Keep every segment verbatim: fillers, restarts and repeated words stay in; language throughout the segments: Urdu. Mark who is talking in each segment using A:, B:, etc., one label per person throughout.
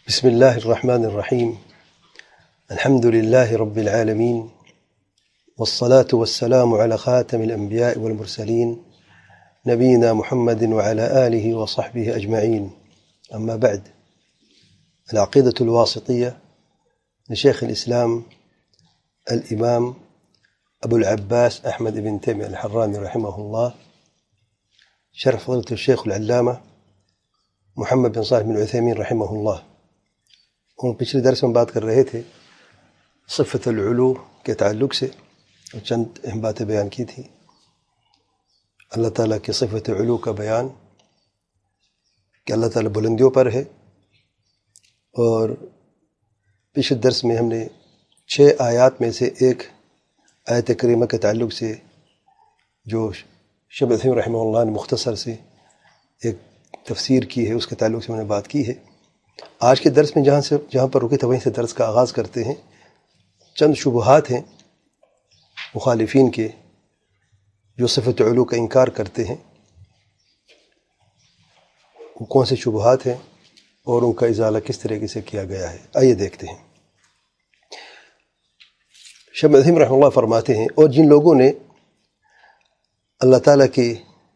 A: بسم الله الرحمن الرحيم. الحمد لله رب العالمين، والصلاة والسلام على خاتم الأنبياء والمرسلين نبينا محمد وعلى آله وصحبه أجمعين. أما بعد، العقيدة الواسطية لشيخ الإسلام الإمام أبو العباس أحمد بن تيمية الحراني رحمه الله، شرح فضيلة الشيخ العلامة محمد بن صالح بن عثيمين رحمه الله. ہم پچھلے درس میں بات کر رہے تھے صفت العلو کے تعلق سے، اور چند اہم باتیں بیان کی تھی. اللہ تعالیٰ کی صفت علو کا بیان کہ اللہ تعالیٰ بلندیوں پر ہے، اور پچھلے درس میں ہم نے چھ آیات میں سے ایک آیت کریمہ کے تعلق سے جو شیخ عثیمین رحمہ اللہ نے مختصر سے ایک تفسیر کی ہے، اس کے تعلق سے ہم نے بات کی ہے. آج کے درس میں جہاں سے جہاں پر رکے تھے وہیں سے درس کا آغاز کرتے ہیں. چند شبہات ہیں مخالفین کے جو صفت علو کا انکار کرتے ہیں. وہ کون سے شبہات ہیں اور ان کا ازالہ کس طریقے سے کیا گیا ہے، آئیے دیکھتے ہیں. شیخ عثیمین رحمہ اللہ فرماتے ہیں، اور جن لوگوں نے اللہ تعالیٰ کی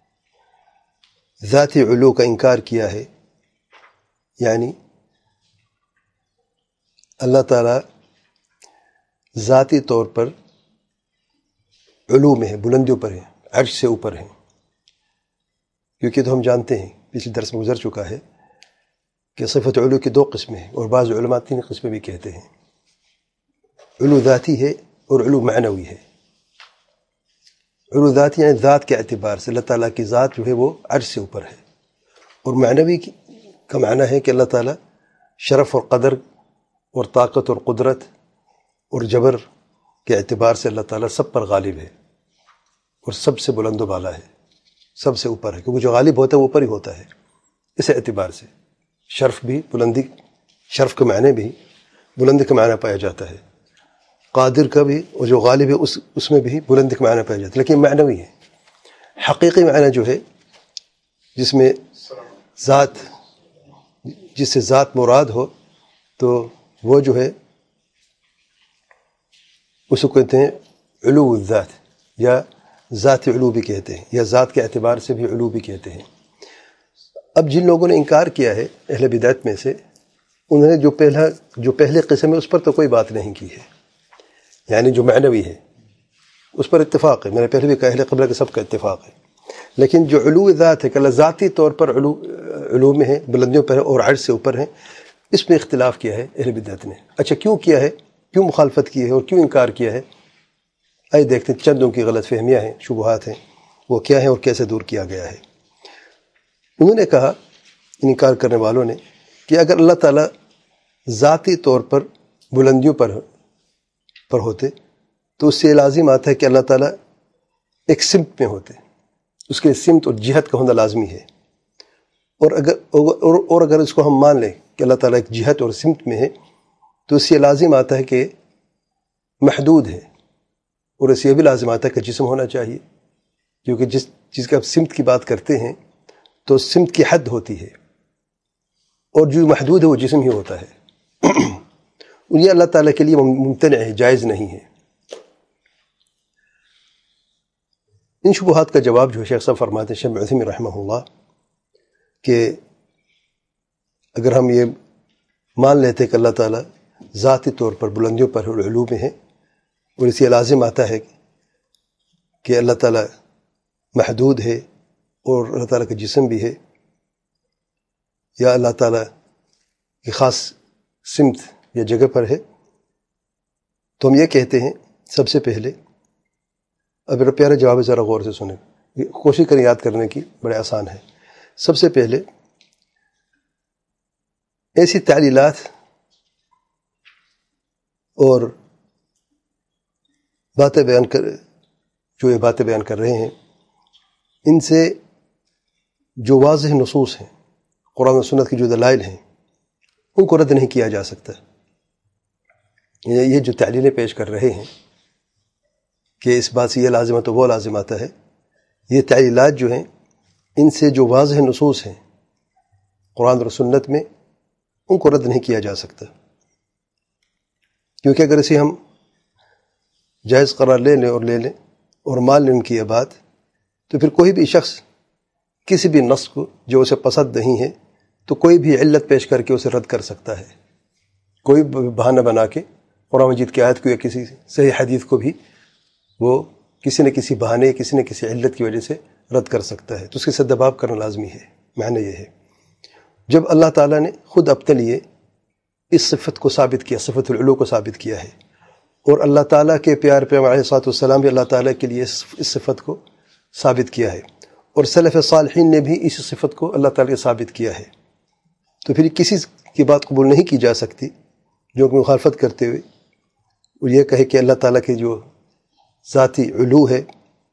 A: ذاتی علو کا انکار کیا ہے، یعنی اللہ تعالیٰ ذاتی طور پر علو میں ہے، بلندیوں پر ہے، عرش سے اوپر ہے. کیونکہ تو ہم جانتے ہیں، پچھلے درس میں گزر چکا ہے کہ صفت علو کی دو قسمیں ہیں، اور بعض علماء تین قسمیں بھی کہتے ہیں. علو ذاتی ہے اور علو معنوی ہے. علو ذاتی یعنی ذات کے اعتبار سے اللہ تعالیٰ کی ذات جو ہے وہ عرش سے اوپر ہے، اور معنوی کا معنی ہے کہ اللہ تعالیٰ شرف اور قدر اور طاقت اور قدرت اور جبر کے اعتبار سے اللہ تعالیٰ سب پر غالب ہے، اور سب سے بلند و بالا ہے، سب سے اوپر ہے. کیونکہ جو غالب ہوتا ہے وہ اوپر ہی ہوتا ہے. اس اعتبار سے شرف بھی بلندی، شرف کے معنی بھی بلندی کا معنی پایا جاتا ہے. قادر کا بھی، اور جو غالب ہے اس اس میں بھی بلندی کا معنی پایا جاتا ہے، لیکن معنوی ہے. حقیقی معنی جو ہے جس میں ذات، جس سے ذات مراد ہو، تو وہ جو ہے اس کو کہتے ہیں علو الذات، یا ذات علو بھی کہتے ہیں، یا ذات کے اعتبار سے بھی علو بھی کہتے ہیں. اب جن لوگوں نے انکار کیا ہے اہل بدعت میں سے، انہوں نے جو پہلا جو پہلے قسم ہے اس پر تو کوئی بات نہیں کی ہے، یعنی جو معنوی ہے اس پر اتفاق ہے. میں نے پہلے بھی کہا اہل قبلہ کے سب کا اتفاق ہے. لیکن جو علو ذات ہے کہ اللہ ذاتی طور پر علو علو میں ہے، بلندیوں پر ہے اور عرش سے اوپر ہے، اس میں اختلاف کیا ہے اہل بدعت نے. اچھا کیوں کیا ہے، کیوں مخالفت کی ہے اور کیوں انکار کیا ہے؟ آئیے دیکھتے ہیں. چند ان کی غلط فہمیاں ہیں، شبہات ہیں، وہ کیا ہیں اور کیسے دور کیا گیا ہے. انہوں نے کہا، انکار کرنے والوں نے، کہ اگر اللہ تعالیٰ ذاتی طور پر بلندیوں پر پر ہوتے تو اس سے لازم آتا ہے کہ اللہ تعالیٰ ایک سمت میں ہوتے، اس کے سمت اور جہت کا ہونا لازمی ہے. اور اگر اور, اور اگر اس کو ہم مان لیں کہ اللہ تعالیٰ ایک جہت اور سمت میں ہے، تو اس سے لازم آتا ہے کہ محدود ہے، اور اس سے یہ بھی لازم آتا ہے کہ جسم ہونا چاہیے. کیونکہ جس چیز کا آپ سمت کی بات کرتے ہیں تو سمت کی حد ہوتی ہے، اور جو محدود ہے وہ جسم ہی ہوتا ہے. یہ اللہ تعالیٰ کے لیے ممتنع ہے، جائز نہیں ہے. ان شبہات کا جواب جو ہے شیخ صاحب فرماتے ہیں، شیخ عثیمین رحمہ اللہ، کہ اگر ہم یہ مان لیتے کہ اللہ تعالیٰ ذاتی طور پر بلندیوں پر اور علو میں ہے، اور اس سے لازم آتا ہے کہ اللہ تعالیٰ محدود ہے اور اللہ تعالیٰ کا جسم بھی ہے، یا اللہ تعالیٰ کی خاص سمت یا جگہ پر ہے، تو ہم یہ کہتے ہیں سب سے پہلے، اب میرا پیارا جواب ہے، ذرا غور سے سنیں، کوشش کریں یاد کرنے کی، بڑے آسان ہے. سب سے پہلے ایسی تعلیلات اور باتیں بیان کر جو یہ باتیں بیان کر رہے ہیں، ان سے جو واضح نصوص ہیں، قرآن و سنت کی جو دلائل ہیں، ان کو رد نہیں کیا جا سکتا. یہ جو تعلیلیں پیش کر رہے ہیں کہ اس بات سے یہ لازم ہے تو وہ لازم آتا ہے، یہ تعلیلات جو ہیں ان سے جو واضح نصوص ہیں قرآن اور سنت میں، ان کو رد نہیں کیا جا سکتا، کیونکہ اگر اسے ہم جائز قرار لے لیں اور لے لیں اور مان لیں ان کی یہ بات، تو پھر کوئی بھی شخص کسی بھی نص کو جو اسے پسند نہیں ہے تو کوئی بھی علت پیش کر کے اسے رد کر سکتا ہے، کوئی بہانہ بنا کے قرآن مجید کی آیت کو یا کسی صحیح حدیث کو بھی وہ کسی نہ کسی بہانے کسی نہ کسی علت کی وجہ سے رد کر سکتا ہے، تو اس کے ساتھ دباؤ کرنا لازمی ہے۔ معنی یہ ہے جب اللہ تعالیٰ نے خود اپنے لیے اس صفت کو ثابت کیا، صفت العلو کو ثابت کیا ہے، اور اللہ تعالیٰ کے پیار پیغمبر علیہ الصلوۃ والسلام بھی اللہ تعالیٰ کے لیے اس صفت کو ثابت کیا ہے، اور سلف صالحین نے بھی اس صفت کو اللہ تعالیٰ کے ثابت کیا ہے، تو پھر کسی کی بات قبول نہیں کی جا سکتی جو کہ مخالفت کرتے ہوئے وہ یہ کہے کہ اللہ تعالیٰ کے جو ذاتی علو ہے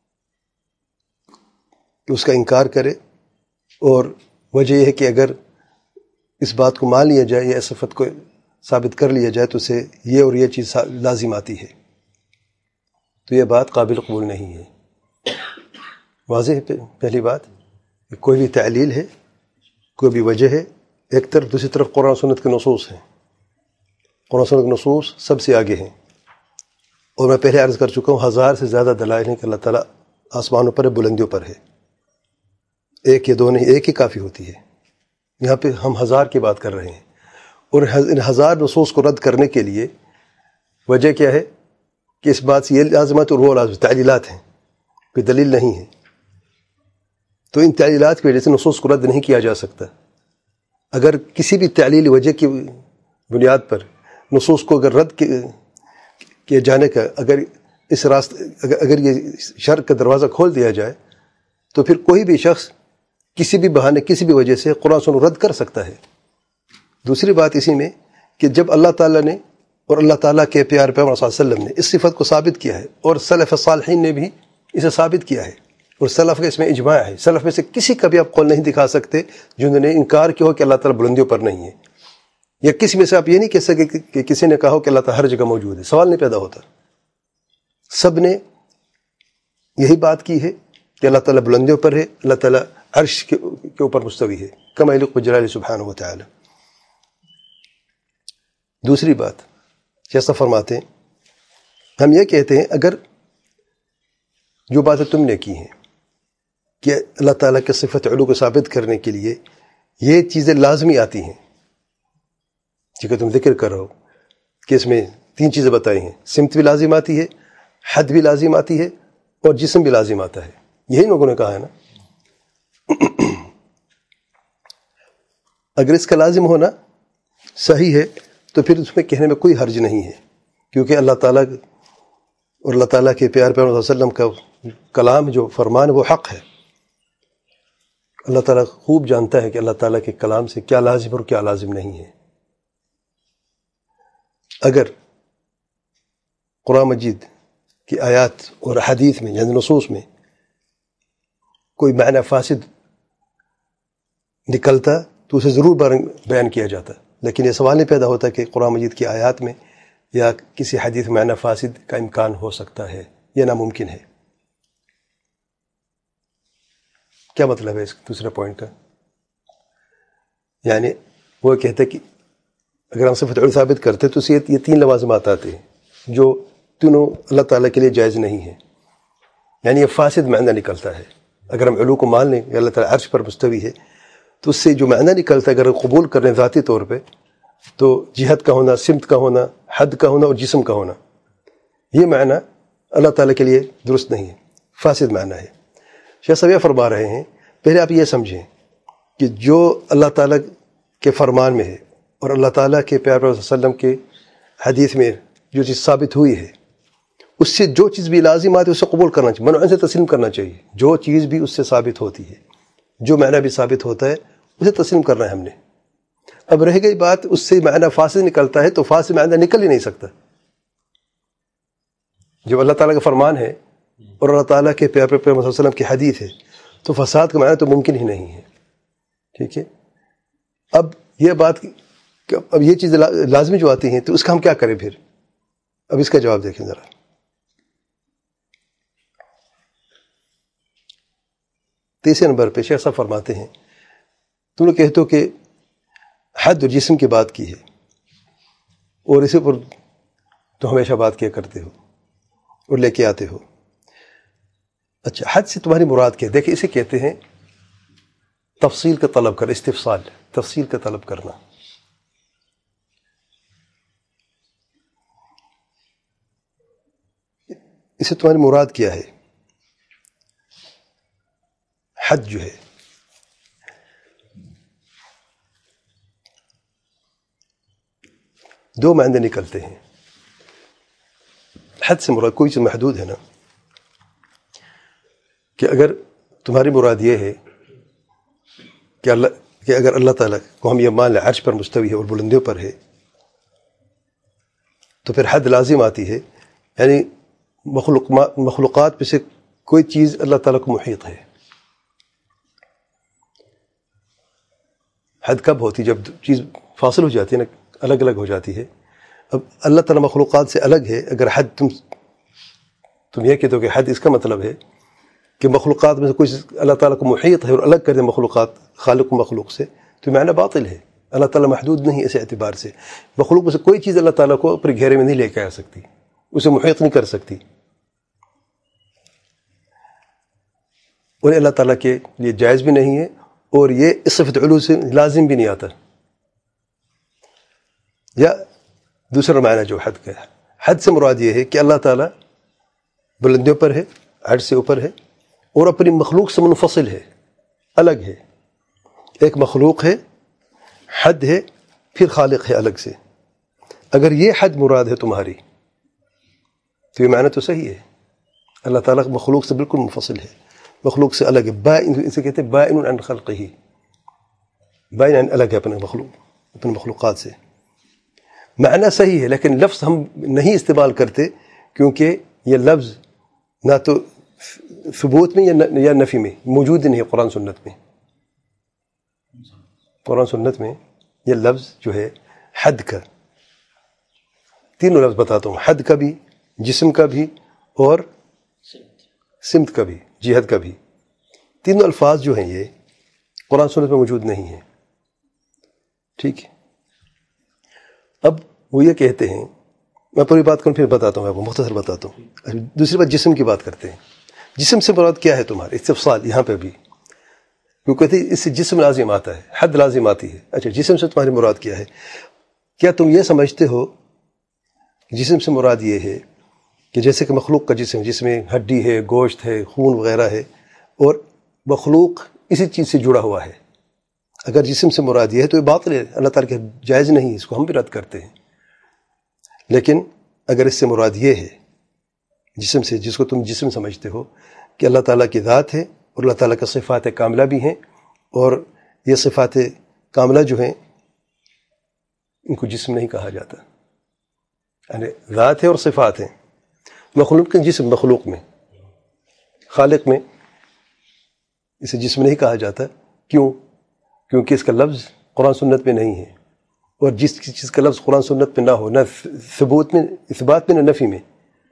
A: کہ اس کا انکار کرے، اور وجہ یہ ہے کہ اگر اس بات کو مان لیا جائے یا اس صفت کو ثابت کر لیا جائے تو اسے یہ اور یہ چیز لازم آتی ہے، تو یہ بات قابل قبول نہیں ہے۔ واضح ہے پہلی بات کہ کوئی بھی تعلیل ہے، کوئی بھی وجہ ہے، ایک طرف، دوسری طرف قرآن و سنت کے نصوص ہیں، قرآن و سنت کے نصوص سب سے آگے ہیں، اور میں پہلے عرض کر چکا ہوں ہزار سے زیادہ دلائل ہیں کہ اللہ تعالیٰ آسمانوں پر ہے، بلندیوں پر ہے، ایک یا دو نہیں، ایک ہی کافی ہوتی ہے، یہاں پہ ہم ہزار کی بات کر رہے ہیں، اور ان ہزار نصوص کو رد کرنے کے لیے وجہ کیا ہے کہ اس بات سے یہ لازمات اور وہ لازم تعلیلات ہیں، کوئی دلیل نہیں ہے، تو ان تعلیلات کی وجہ سے نصوص کو رد نہیں کیا جا سکتا۔ اگر کسی بھی تعلیل وجہ کی بنیاد پر نصوص کو اگر رد کیے جانے کا اگر اس راستے اگر, اگر یہ شر کا دروازہ کھول دیا جائے تو پھر کوئی بھی شخص کسی بھی بہانے کسی بھی وجہ سے قرآن سنت رد کر سکتا ہے۔ دوسری بات اسی میں کہ جب اللہ تعالیٰ نے اور اللہ تعالیٰ کے پیار پیغمبر صلی اللہ علیہ وسلم نے اس صفت کو ثابت کیا ہے، اور سلف صالحین نے بھی اسے ثابت کیا ہے، اور سلف کا اس میں اجماع ہے، سلف میں سے کسی کا بھی آپ قول نہیں دکھا سکتے جنہوں نے انکار کیا ہو کہ اللہ تعالیٰ بلندیوں پر نہیں ہے، یا کسی میں سے آپ یہ نہیں کہہ سکے کہ کسی نے کہا ہو کہ اللہ تعالیٰ ہر جگہ موجود ہے، سوال نہیں پیدا ہوتا۔ سب نے یہی بات کی ہے کہ اللہ تعالیٰ بلندیوں پر ہے، اللہ تعالیٰ عرش کے اوپر مستوی ہے، کما یلیق بجلالہ سبحانہ و تعالی۔ دوسری بات جیسا فرماتے ہیں، ہم یہ کہتے ہیں اگر جو باتیں تم نے کی ہیں کہ اللہ تعالیٰ کے صفت علو کو ثابت کرنے کے لیے یہ چیزیں لازمی آتی ہیں، جیسے تم ذکر کر رہے ہو کہ اس میں تین چیزیں بتائی ہیں، سمت بھی لازم آتی ہے، حد بھی لازم آتی ہے، اور جسم بھی لازم آتا ہے، یہی لوگوں نے کہا ہے نا۔ اگر اس کا لازم ہونا صحیح ہے تو پھر اس میں کہنے میں کوئی حرج نہیں ہے، کیونکہ اللہ تعالیٰ اور اللہ تعالیٰ کے پیار پیغمبر صلی اللہ علیہ وسلم کا کلام جو فرمان وہ حق ہے۔ اللہ تعالیٰ خوب جانتا ہے کہ اللہ تعالیٰ کے کلام سے کیا لازم اور کیا لازم نہیں ہے۔ اگر قرآن مجید کی آیات اور حدیث میں یعنی نصوص میں کوئی معنی فاسد نکلتا تو اسے ضرور بیان کیا جاتا، لیکن یہ سوال نہیں پیدا ہوتا کہ قرآن مجید کی آیات میں یا کسی حدیث میں معنی فاسد کا امکان ہو سکتا ہے، یہ ناممکن ہے۔ کیا مطلب ہے اس دوسرے پوائنٹ کا؟ یعنی وہ کہتے کہ اگر ہم صفت علو ثابت کرتے تو اسے یہ تین لوازمات آتے ہیں جو تینوں اللہ تعالیٰ کے لیے جائز نہیں ہیں، یعنی یہ فاسد معنی نکلتا ہے۔ اگر ہم علو کو مان لیں کہ اللہ تعالیٰ عرش پر مستوی ہے تو اس سے جو معنی نکلتا ہے اگر قبول کر لیں ذاتی طور پہ تو جہت کا ہونا، سمت کا ہونا، حد کا ہونا اور جسم کا ہونا، یہ معنی اللہ تعالیٰ کے لیے درست نہیں ہے، فاسد معنی ہے۔ شیخ صاحب یہ فرما رہے ہیں پہلے آپ یہ سمجھیں کہ جو اللہ تعالیٰ کے فرمان میں ہے اور اللہ تعالیٰ کے پیار پیغمبر صلی اللہ علیہ وسلم کے حدیث میں جو چیز ثابت ہوئی ہے اس سے جو چیز بھی لازم آتی ہے اسے قبول کرنا چاہیے، منع سے تسلیم کرنا چاہیے۔ جو چیز بھی اس سے ثابت ہوتی ہے، جو معنی بھی ثابت ہوتا ہے اسے تسلیم کرنا ہے ہم نے۔ اب رہ گئی بات اس سے معنی فاسد نکلتا ہے تو فاسد معنی نکل ہی نہیں سکتا۔ جب اللہ تعالیٰ کا فرمان ہے اور اللہ تعالیٰ کے پیارے پیغمبر صلی اللہ علیہ وسلم کی حدیث ہے تو فساد کا معنی تو ممکن ہی نہیں ہے، ٹھیک ہے۔ اب یہ بات کہ اب یہ چیزیں لازمی جو آتی ہیں تو اس کا ہم کیا کریں پھر؟ اب اس کا جواب دیکھیں ذرا۔ تیسرے نمبر پہ شیخ صاحب فرماتے ہیں تم لوگ کہتے ہو کہ حد اور جسم کی بات کی ہے اور اسی پر تو ہمیشہ بات کیا کرتے ہو اور لے کے آتے ہو. اچھا حد سے تمہاری مراد کیا؟ دیکھیں اسے کہتے ہیں تفصیل کا طلب کر، استفصال، تفصیل کا طلب کرنا. اسے تمہاری مراد کیا ہے؟ حد جو ہے دو معنی نکلتے ہیں. حد سے مراد کوئی چیز محدود ہے نا، کہ اگر تمہاری مراد یہ ہے کہ اللہ کہ اگر اللہ تعالیٰ کو ہم یہ مان لیں عرش پر مستوی ہے اور بلندیوں پر ہے تو پھر حد لازم آتی ہے، یعنی مخلوق مخلوقات میں سے کوئی چیز اللہ تعالیٰ کو محیط ہے. حد کب ہوتی؟ جب چیز فاصل ہو جاتی ہے نا، الگ الگ ہو جاتی ہے. اب اللہ تعالیٰ مخلوقات سے الگ ہے، اگر حد تم تم یہ کہتے ہو کہ حد اس کا مطلب ہے کہ مخلوقات میں سے کوئی اللہ تعالیٰ کو محیط ہے اور الگ کر دے مخلوقات خالق و مخلوق سے، تو معنی باطل ہے. اللہ تعالیٰ محدود نہیں اس اعتبار سے. مخلوق میں سے کوئی چیز اللہ تعالیٰ کو اپنے گھیرے میں نہیں لے کے آ سکتی، اسے محیط نہیں کر سکتی، اور اللہ تعالیٰ کے لیے جائز بھی نہیں ہے، اور یہ اس صفت علو سے لازم بھی نہیں آتا. یا دوسرا معنی جو حد کا ہے، حد سے مراد یہ ہے کہ اللہ تعالیٰ بلندیوں پر ہے، عرش سے اوپر ہے، اور اپنی مخلوق سے منفصل ہے، الگ ہے. ایک مخلوق ہے، حد ہے، پھر خالق ہے الگ سے. اگر یہ حد مراد ہے تمہاری تو یہ معنی تو صحیح ہے. اللہ تعالیٰ مخلوق سے بالکل منفصل ہے، مخلوق سے الگ ہے. بائن اسے کہتے ہیں بائن عن خلقہ، بائن عن الگ ہے اپنے مخلوق اپنے مخلوقات سے. معنی صحیح ہے، لیکن لفظ ہم نہیں استعمال کرتے کیونکہ یہ لفظ نہ تو ثبوت میں یا نفی میں موجود نہیں ہے. قرآن سنت میں قرآن سنت میں یہ لفظ جو ہے حد کا، تینوں لفظ بتاتا ہوں، حد کا بھی، جسم کا بھی، اور سمت کا بھی، جہت کا بھی. تینوں الفاظ جو ہیں یہ قرآن سنت میں موجود نہیں ہیں. ٹھیک ہے. اب وہ یہ کہتے ہیں، میں پوری بات کروں پھر بتاتا ہوں، آپ کو مختصر بتاتا ہوں. دوسری بات جسم کی بات کرتے ہیں. جسم سے مراد کیا ہے تمہارے؟ استفصال یہاں پہ بھی کیوں کہتے ہیں اس سے جسم لازم آتا ہے، حد لازم آتی ہے. اچھا جسم سے تمہاری مراد کیا ہے؟ کیا تم یہ سمجھتے ہو جسم سے مراد یہ ہے کہ جیسے کہ مخلوق کا جسم جس میں ہڈی ہے، گوشت ہے، خون وغیرہ ہے، اور مخلوق اسی چیز سے جڑا ہوا ہے، اگر جسم سے مراد یہ ہے تو یہ باطل ہے، اللہ تعالیٰ کے جائز نہیں، اس کو ہم بھی رد کرتے ہیں. لیکن اگر اس سے مراد یہ ہے جسم سے، جس کو تم جسم سمجھتے ہو، کہ اللہ تعالیٰ کی ذات ہے اور اللہ تعالیٰ کا صفات کاملہ بھی ہیں، اور یہ صفات کاملہ جو ہیں ان کو جسم نہیں کہا جاتا، یعنی ذات ہے اور صفات ہیں. مخلوق کے جسم، مخلوق میں، خالق میں اسے جسم نہیں کہا جاتا. کیوں؟ کیونکہ اس کا لفظ قرآن سنت میں نہیں ہے، اور جس چیز کا لفظ قرآن سنت میں نہ ہو، نہ ثبوت میں، اثبات میں، نہ نفی میں،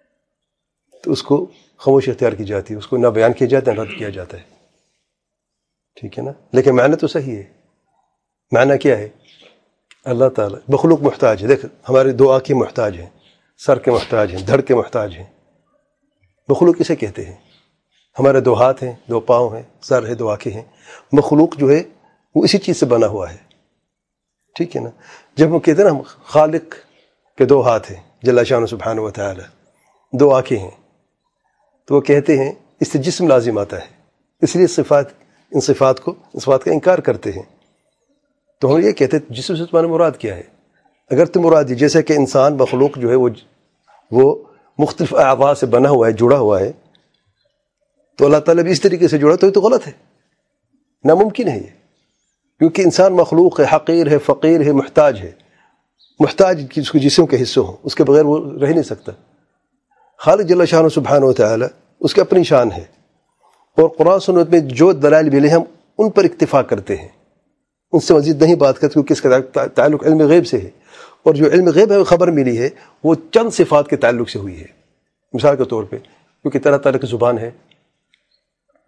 A: تو اس کو خاموشی اختیار کی جاتی ہے، اس کو نہ بیان کیا جاتا ہے نہ رد کیا جاتا ہے. ٹھیک ہے نا؟ لیکن معنی تو صحیح ہے. معنی کیا ہے؟ اللہ تعالیٰ مخلوق محتاج ہے. دیکھ ہمارے دو آنکھیں محتاج ہیں، سر کے محتاج ہیں، دھڑ کے محتاج ہیں. مخلوق کسے کہتے ہیں؟ ہمارے دو ہاتھ ہیں، دو پاؤں ہیں، سر ہے، دو آنکھیں ہیں. مخلوق جو ہے وہ اسی چیز سے بنا ہوا ہے. ٹھیک ہے نا؟ جب ہم کہتے ہیں نا خالق کے دو ہاتھ ہیں جل شانہ سبحانہ و تعالی، دو آنکھیں ہیں، تو وہ کہتے ہیں اس سے جسم لازم آتا ہے، اس لیے صفات ان صفات کو صفات کا انکار کرتے ہیں. تو ہم یہ کہتے ہیں جسم سے تمہارا مراد کیا ہے؟ اگر تم مراد جیسے کہ انسان مخلوق جو ہے وہ وہ مختلف اعضاء سے بنا ہوا ہے، جڑا ہوا ہے، تو اللہ تعالیٰ بھی اس طریقے سے جڑا، تو یہ تو غلط ہے، ناممکن ہے یہ. کیونکہ انسان مخلوق ہے، حقیر ہے، فقیر ہے، محتاج ہے. محتاج اس کو جسم کے حصوں ہوں، اس کے بغیر وہ رہ نہیں سکتا. خالق جل شانہ سبحانہ و تعالی اس کی اپنی شان ہے، اور قرآن سنت میں جو دلائل ملے ہم ان پر اکتفا کرتے ہیں، ان سے مزید نہیں بات کرتے، کیونکہ اس کا تعلق علم غیب سے ہے، اور جو علم غیب ہے خبر ملی ہے وہ چند صفات کے تعلق سے ہوئی ہے. مثال کے طور پہ کیونکہ اللہ تعالیٰ کی زبان ہے،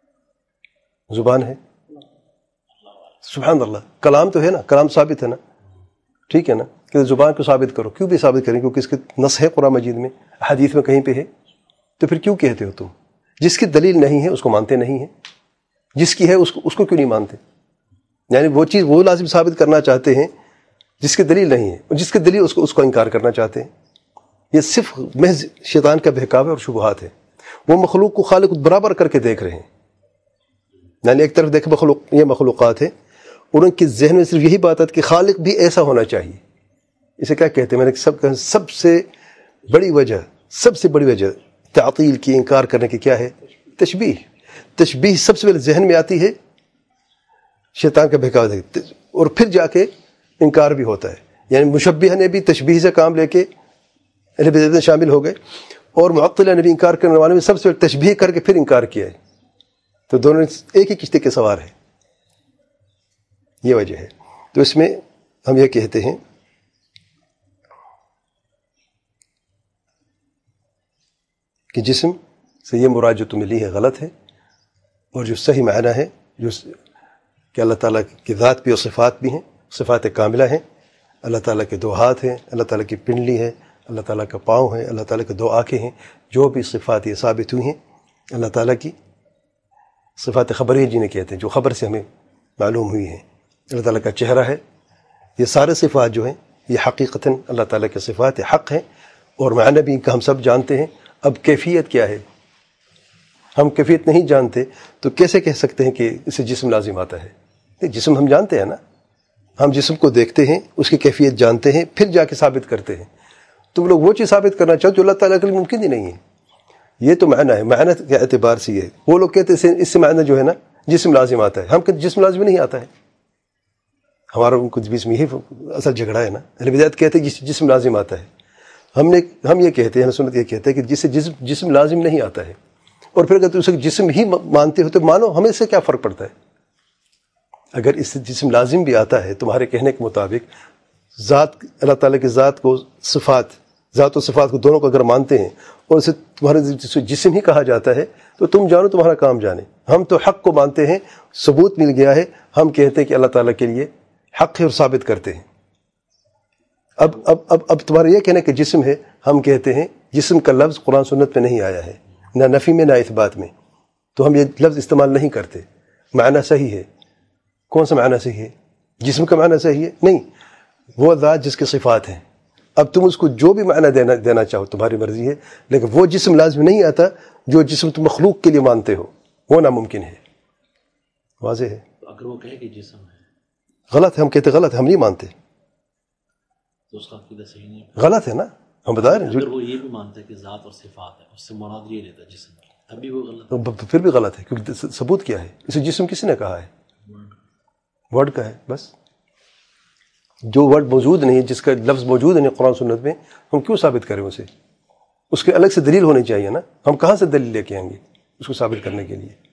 A: زبان ہے، سبحان اللہ. کلام تو ہے نا، کلام ثابت ہے نا، ٹھیک ہے نا, کہ زبان کو ثابت کرو. کیوں بھی ثابت کریں؟ کیونکہ اس کے نص ہے قرآن مجید میں, حدیث میں کہیں پہ ہے. تو پھر کیوں کہتے ہو تم؟ جس کی دلیل نہیں ہے اس کو مانتے نہیں ہیں, جس کی ہے اس کو اس کو کیوں نہیں مانتے؟ یعنی وہ چیز وہ لازم ثابت کرنا چاہتے ہیں جس کی دلیل نہیں ہے, اور جس کی دلیل اس کو اس کو انکار کرنا چاہتے ہیں. یہ صرف محض شیطان کا بہکاوے اور شبہات ہے. وہ مخلوق کو خالق برابر کر کے دیکھ رہے ہیں. یعنی ایک طرف دیکھیں مخلوق, یہ مخلوقات ہیں, اور ان کے ذہن میں صرف یہی بات ہے کہ خالق بھی ایسا ہونا چاہیے. اسے کیا کہتے ہیں؟ میں نے سب سب سے بڑی وجہ سب سے بڑی وجہ تعطیل کی, انکار کرنے کی کیا ہے؟ تشبیہ. تشبیہ سب سے پہلے ذہن میں آتی ہے, شیطان کا بہکاوا, اور پھر جا کے انکار بھی ہوتا ہے. یعنی مشبیہ نے بھی تشبیہ سے کام لے کے اہل بدعت میں شامل ہو گئے, اور معطلہ نے بھی انکار کرنے والے میں سب سے پہلے تشبیہ کر کے پھر انکار کیا ہے. تو دونوں ایک ہی کشتی کے سوار ہیں. یہ وجہ ہے. تو اس میں ہم یہ کہتے ہیں کہ جسم سے یہ مراد جو تمہیں لی ہے غلط ہے, اور جو صحیح معنی ہے جو کہ اللہ تعالیٰ کی ذات بھی اور صفات بھی ہیں, صفات کاملہ ہیں. اللہ تعالیٰ کے دو ہاتھ ہیں, اللہ تعالیٰ کی پنڈلی ہے, اللہ تعالیٰ کا پاؤں ہے, اللہ تعالیٰ کے دو آنکھیں ہیں. جو بھی صفات یہ ثابت ہوئی ہیں اللہ تعالیٰ کی صفات خبری جنہیں کہتے ہیں, جو خبر سے ہمیں معلوم ہوئی ہیں. اللہ تعالیٰ کا چہرہ ہے. یہ سارے صفات جو ہیں یہ حقیقتاً اللہ تعالیٰ کے صفات حق ہیں, اور معنی بھی ان کا ہم سب جانتے ہیں. اب کیفیت کیا ہے؟ ہم کیفیت نہیں جانتے تو کیسے کہہ سکتے ہیں کہ اسے جسم لازم آتا ہے؟ جسم ہم جانتے ہیں نا, ہم جسم کو دیکھتے ہیں, اس کی کیفیت جانتے ہیں, پھر جا کے ثابت کرتے ہیں. تم لوگ وہ چیز ثابت کرنا چاہو جو اللہ تعالیٰ کے لیے ممکن ہی نہیں ہے. یہ تو معنی ہے, معنی کے اعتبار سے یہ ہے. وہ لوگ کہتے ہیں اس سے معنی جو ہے نا جسم لازم آتا ہے, ہم کہتے جسم لازم نہیں آتا ہے. ہمارا ان کو بیچ میں یہی اصل جھگڑا ہے نا. اہل بدعت کہتے ہیں جسم لازم آتا ہے, ہم نے ہم یہ کہتے ہیں, ہم سنت یہ کہتے ہیں کہ جسے جسم جسم لازم نہیں آتا ہے. اور پھر اگر تم اسے جسم ہی مانتے ہو تو مانو, ہمیں اس سے کیا فرق پڑتا ہے؟ اگر اس سے جسم لازم بھی آتا ہے تمہارے کہنے کے مطابق, ذات اللہ تعالیٰ کی ذات کو صفات ذات و صفات کو دونوں کو اگر مانتے ہیں اور اسے تمہارے جسم ہی کہا جاتا ہے تو تم جانو تمہارا کام جانے. ہم تو حق کو مانتے ہیں, ثبوت مل گیا ہے, ہم کہتے ہیں کہ اللہ تعالیٰ کے لیے حق ہے اور ثابت کرتے ہیں. اب اب اب اب تمہارا یہ کہنا کہ جسم ہے, ہم کہتے ہیں جسم کا لفظ قرآن سنت میں نہیں آیا ہے, نہ نفی میں نہ اثبات میں, تو ہم یہ لفظ استعمال نہیں کرتے. معنی صحیح ہے. کون سا معنی صحیح ہے؟ جسم کا معنی صحیح ہے نہیں, وہ ذات جس کے صفات ہیں. اب تم اس کو جو بھی معنی دینا دینا چاہو تمہاری مرضی ہے, لیکن وہ جسم لازم نہیں آتا جو جسم تم مخلوق کے لیے مانتے ہو, وہ ناممکن ہے. واضح ہے؟
B: اگر وہ کہے کہ جسم ہے
A: غلط ہے, ہم کہتے غلط ہے, ہم نہیں مانتے.
B: تو اس کا عقیدہ صحیح نہیں ہے.
A: غلط ہے نا, ہم بتا رہے ہیں.
B: اگر وہ یہ بھی مانتا ہے کہ ذات اور صفات ہے, اس سے مراد یہ لیتا ہے جسم, تب بھی وہ غلط ہے.
A: پھر بھی غلط ہے, کیونکہ ثبوت کیا ہے؟ اسے جسم کس نے کہا ہے؟ ورڈ کا ہے بس. جو ورڈ موجود نہیں ہے, جس کا لفظ موجود نہیں قرآن سنت میں, ہم کیوں ثابت کریں اسے؟ اس کے الگ سے دلیل ہونی چاہیے نا. ہم کہاں سے دلیل لے کے آئیں گے اس کو ثابت کرنے کے لیے؟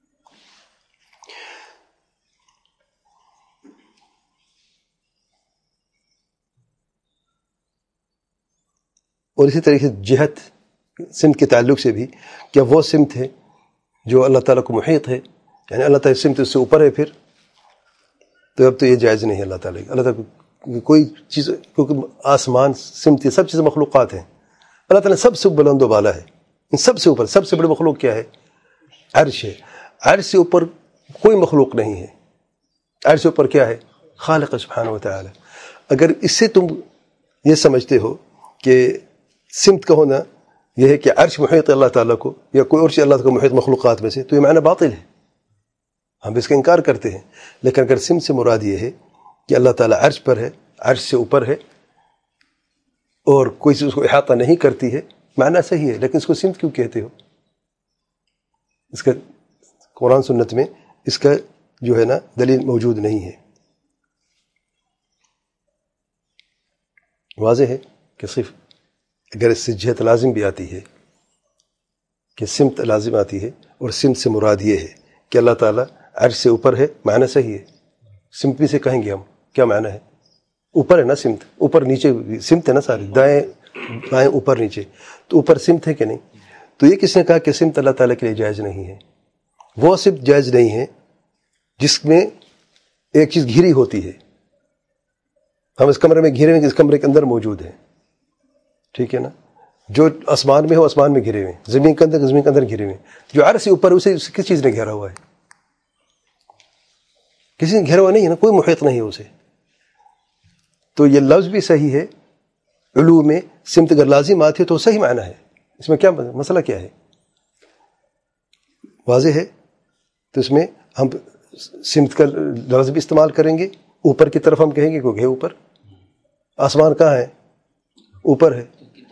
A: اور اسی طریقے سے جہت سمت کے تعلق سے بھی, کیا وہ سمت ہے جو اللہ تعالیٰ کو محیط ہے, یعنی اللہ تعالیٰ سمت اس سے اوپر ہے, پھر تو اب تو یہ جائز نہیں ہے. اللہ تعالیٰ اللہ تعالیٰ کی کوئی چیز, کیونکہ آسمان سمت یہ سب چیزیں مخلوقات ہیں. اللہ تعالیٰ سب سے بلند و بالا ہے, ان سب سے اوپر. سب سے بڑی مخلوق کیا ہے؟ عرش ہے. عرش سے اوپر کوئی مخلوق نہیں ہے. عرش سے اوپر کیا ہے؟ خالق سبحانہ و تعالی. اگر اس سے تم یہ سمجھتے ہو کہ سمت کا ہونا یہ ہے کہ عرش محیط اللہ تعالیٰ کو, یا کوئی اور چیز اللہ کو محیط مخلوقات میں سے, تو یہ معنی باطل ہے, ہم اس کا انکار کرتے ہیں. لیکن اگر سمت سے مراد یہ ہے کہ اللہ تعالیٰ عرش پر ہے, عرش سے اوپر ہے, اور کوئی چیز اس کو احاطہ نہیں کرتی ہے, معنی صحیح ہے. لیکن اس کو سمت کیوں کہتے ہو؟ اس کا قرآن سنت میں اس کا جو ہے نا دلیل موجود نہیں ہے. واضح ہے کہ صرف اگر اس سے جہت لازم بھی آتی ہے کہ سمت لازم آتی ہے, اور سمت سے مراد یہ ہے کہ اللہ تعالیٰ عرش سے اوپر ہے, معنی صحیح ہے. سمت بھی سے کہیں گے ہم, کیا معنی ہے؟ اوپر ہے نا سمت, اوپر نیچے سمت ہے نا ساری, دائیں بائیں اوپر نیچے, تو اوپر سمت ہے کہ نہیں؟ تو یہ کس نے کہا کہ سمت اللہ تعالیٰ کے لیے جائز نہیں ہے؟ وہ سمت جائز نہیں ہے جس میں ایک چیز گھری ہوتی ہے, ہم اس کمرے میں گھرے ہوئے اس کمرے کے اندر موجود ہیں، ٹھیک ہے نا. جو آسمان میں ہو آسمان میں گھرے ہوئے ہیں، زمین کے اندر زمین کے اندر گھرے ہوئے ہیں. جو عرش سے اوپر اسے کس چیز نے گھیرا ہوا ہے؟ کسی نے گھیرا ہوا نہیں ہے نا، کوئی محیط نہیں ہے اسے. تو یہ لفظ بھی صحیح ہے، علو میں سمت اگر لازم آتی ہے تو صحیح معنی ہے. اس میں کیا مسئلہ کیا ہے؟ واضح ہے. تو اس میں ہم سمت کا لفظ بھی استعمال کریں گے، اوپر کی طرف ہم کہیں گے کہ اوپر. آسمان کہاں ہے؟ اوپر ہے.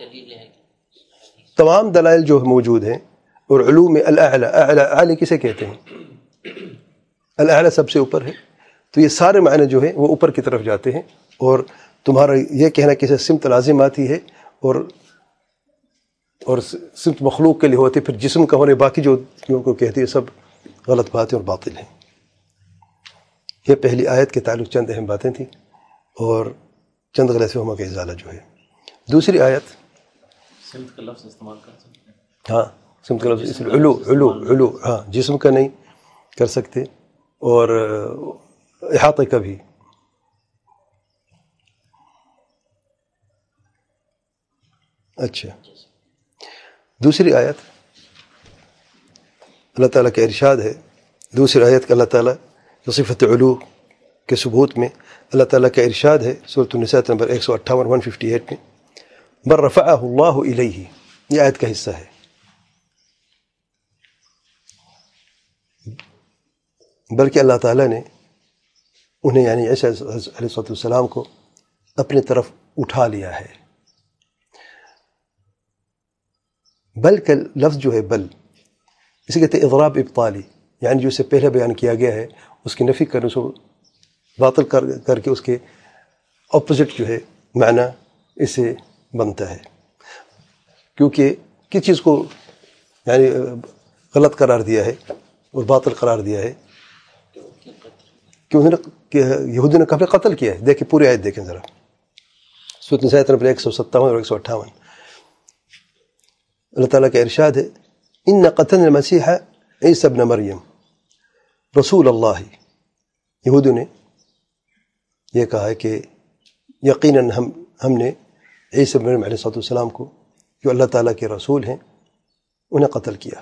A: تمام دلائل جو موجود ہیں. اور علو میں الاعلی، اعلی اعلی کسے کہتے ہیں؟ الاعلی سب سے اوپر ہے. تو یہ سارے معنی جو ہیں وہ اوپر کی طرف جاتے ہیں. اور تمہارا یہ کہنا کہ اسے سمت لازم آتی ہے اور اور سمت مخلوق کے لیے ہوتی ہے، پھر جسم کا ہونے باقی جو کو کہتی ہے سب غلط باتیں اور باطل ہیں. یہ پہلی آیت کے تعلق چند اہم باتیں تھیں اور چند غلط فہموں کا ازالہ جو ہے. دوسری آیت
B: سمت کا لفظ استعمال کر سکتے ہیں.
A: ہاں سمت کا لفظ علو علو علو ہاں جسم کا نہیں کر سکتے اور احاطے کا بھی. اچھا دوسری آیت اللہ تعالیٰ کا ارشاد ہے. دوسری آیت کا اللہ تعالیٰ کی صفت علو کے ثبوت میں اللہ تعالیٰ کا ارشاد ہے سورۃ النساء نمبر ایک سو اٹھاون ون ففٹی ایٹ میں، بل رفعہ اللہ الیہ. یہ آیت کا حصہ ہے. بلکہ اللہ تعالیٰ نے انہیں یعنی عیسیٰ علیہ السلام کو اپنی طرف اٹھا لیا ہے. بل کا لفظ جو ہے بل اسے کہتے ہیں اضراب ابطالی، یعنی جو اسے پہلے بیان کیا گیا ہے اس کی نفی کرنے سے باطل کر کر کے اس کے اپوزٹ جو ہے معنی اسے بنتا ہے. کیونکہ کس چیز کو یعنی غلط قرار دیا ہے اور باطل قرار دیا ہے کہ انہوں نے کہ یہودیوں نے کافی قتل کیا ہے. دیکھیں پوری آیت دیکھیں ذرا، سورۃ النساء نمبر ایک سو ستاون اور ایک سو اٹھاون. اللہ تعالیٰ کا ارشاد ہے ان قتلنا المسیح عیسی ابن مریم رسول اللہ. یہودیوں نے یہ کہا ہے کہ یقیناً ہم ہم نے عیسی ابن مریم علیہ السلام کو جو اللہ تعالیٰ کے رسول ہیں انہیں قتل کیا.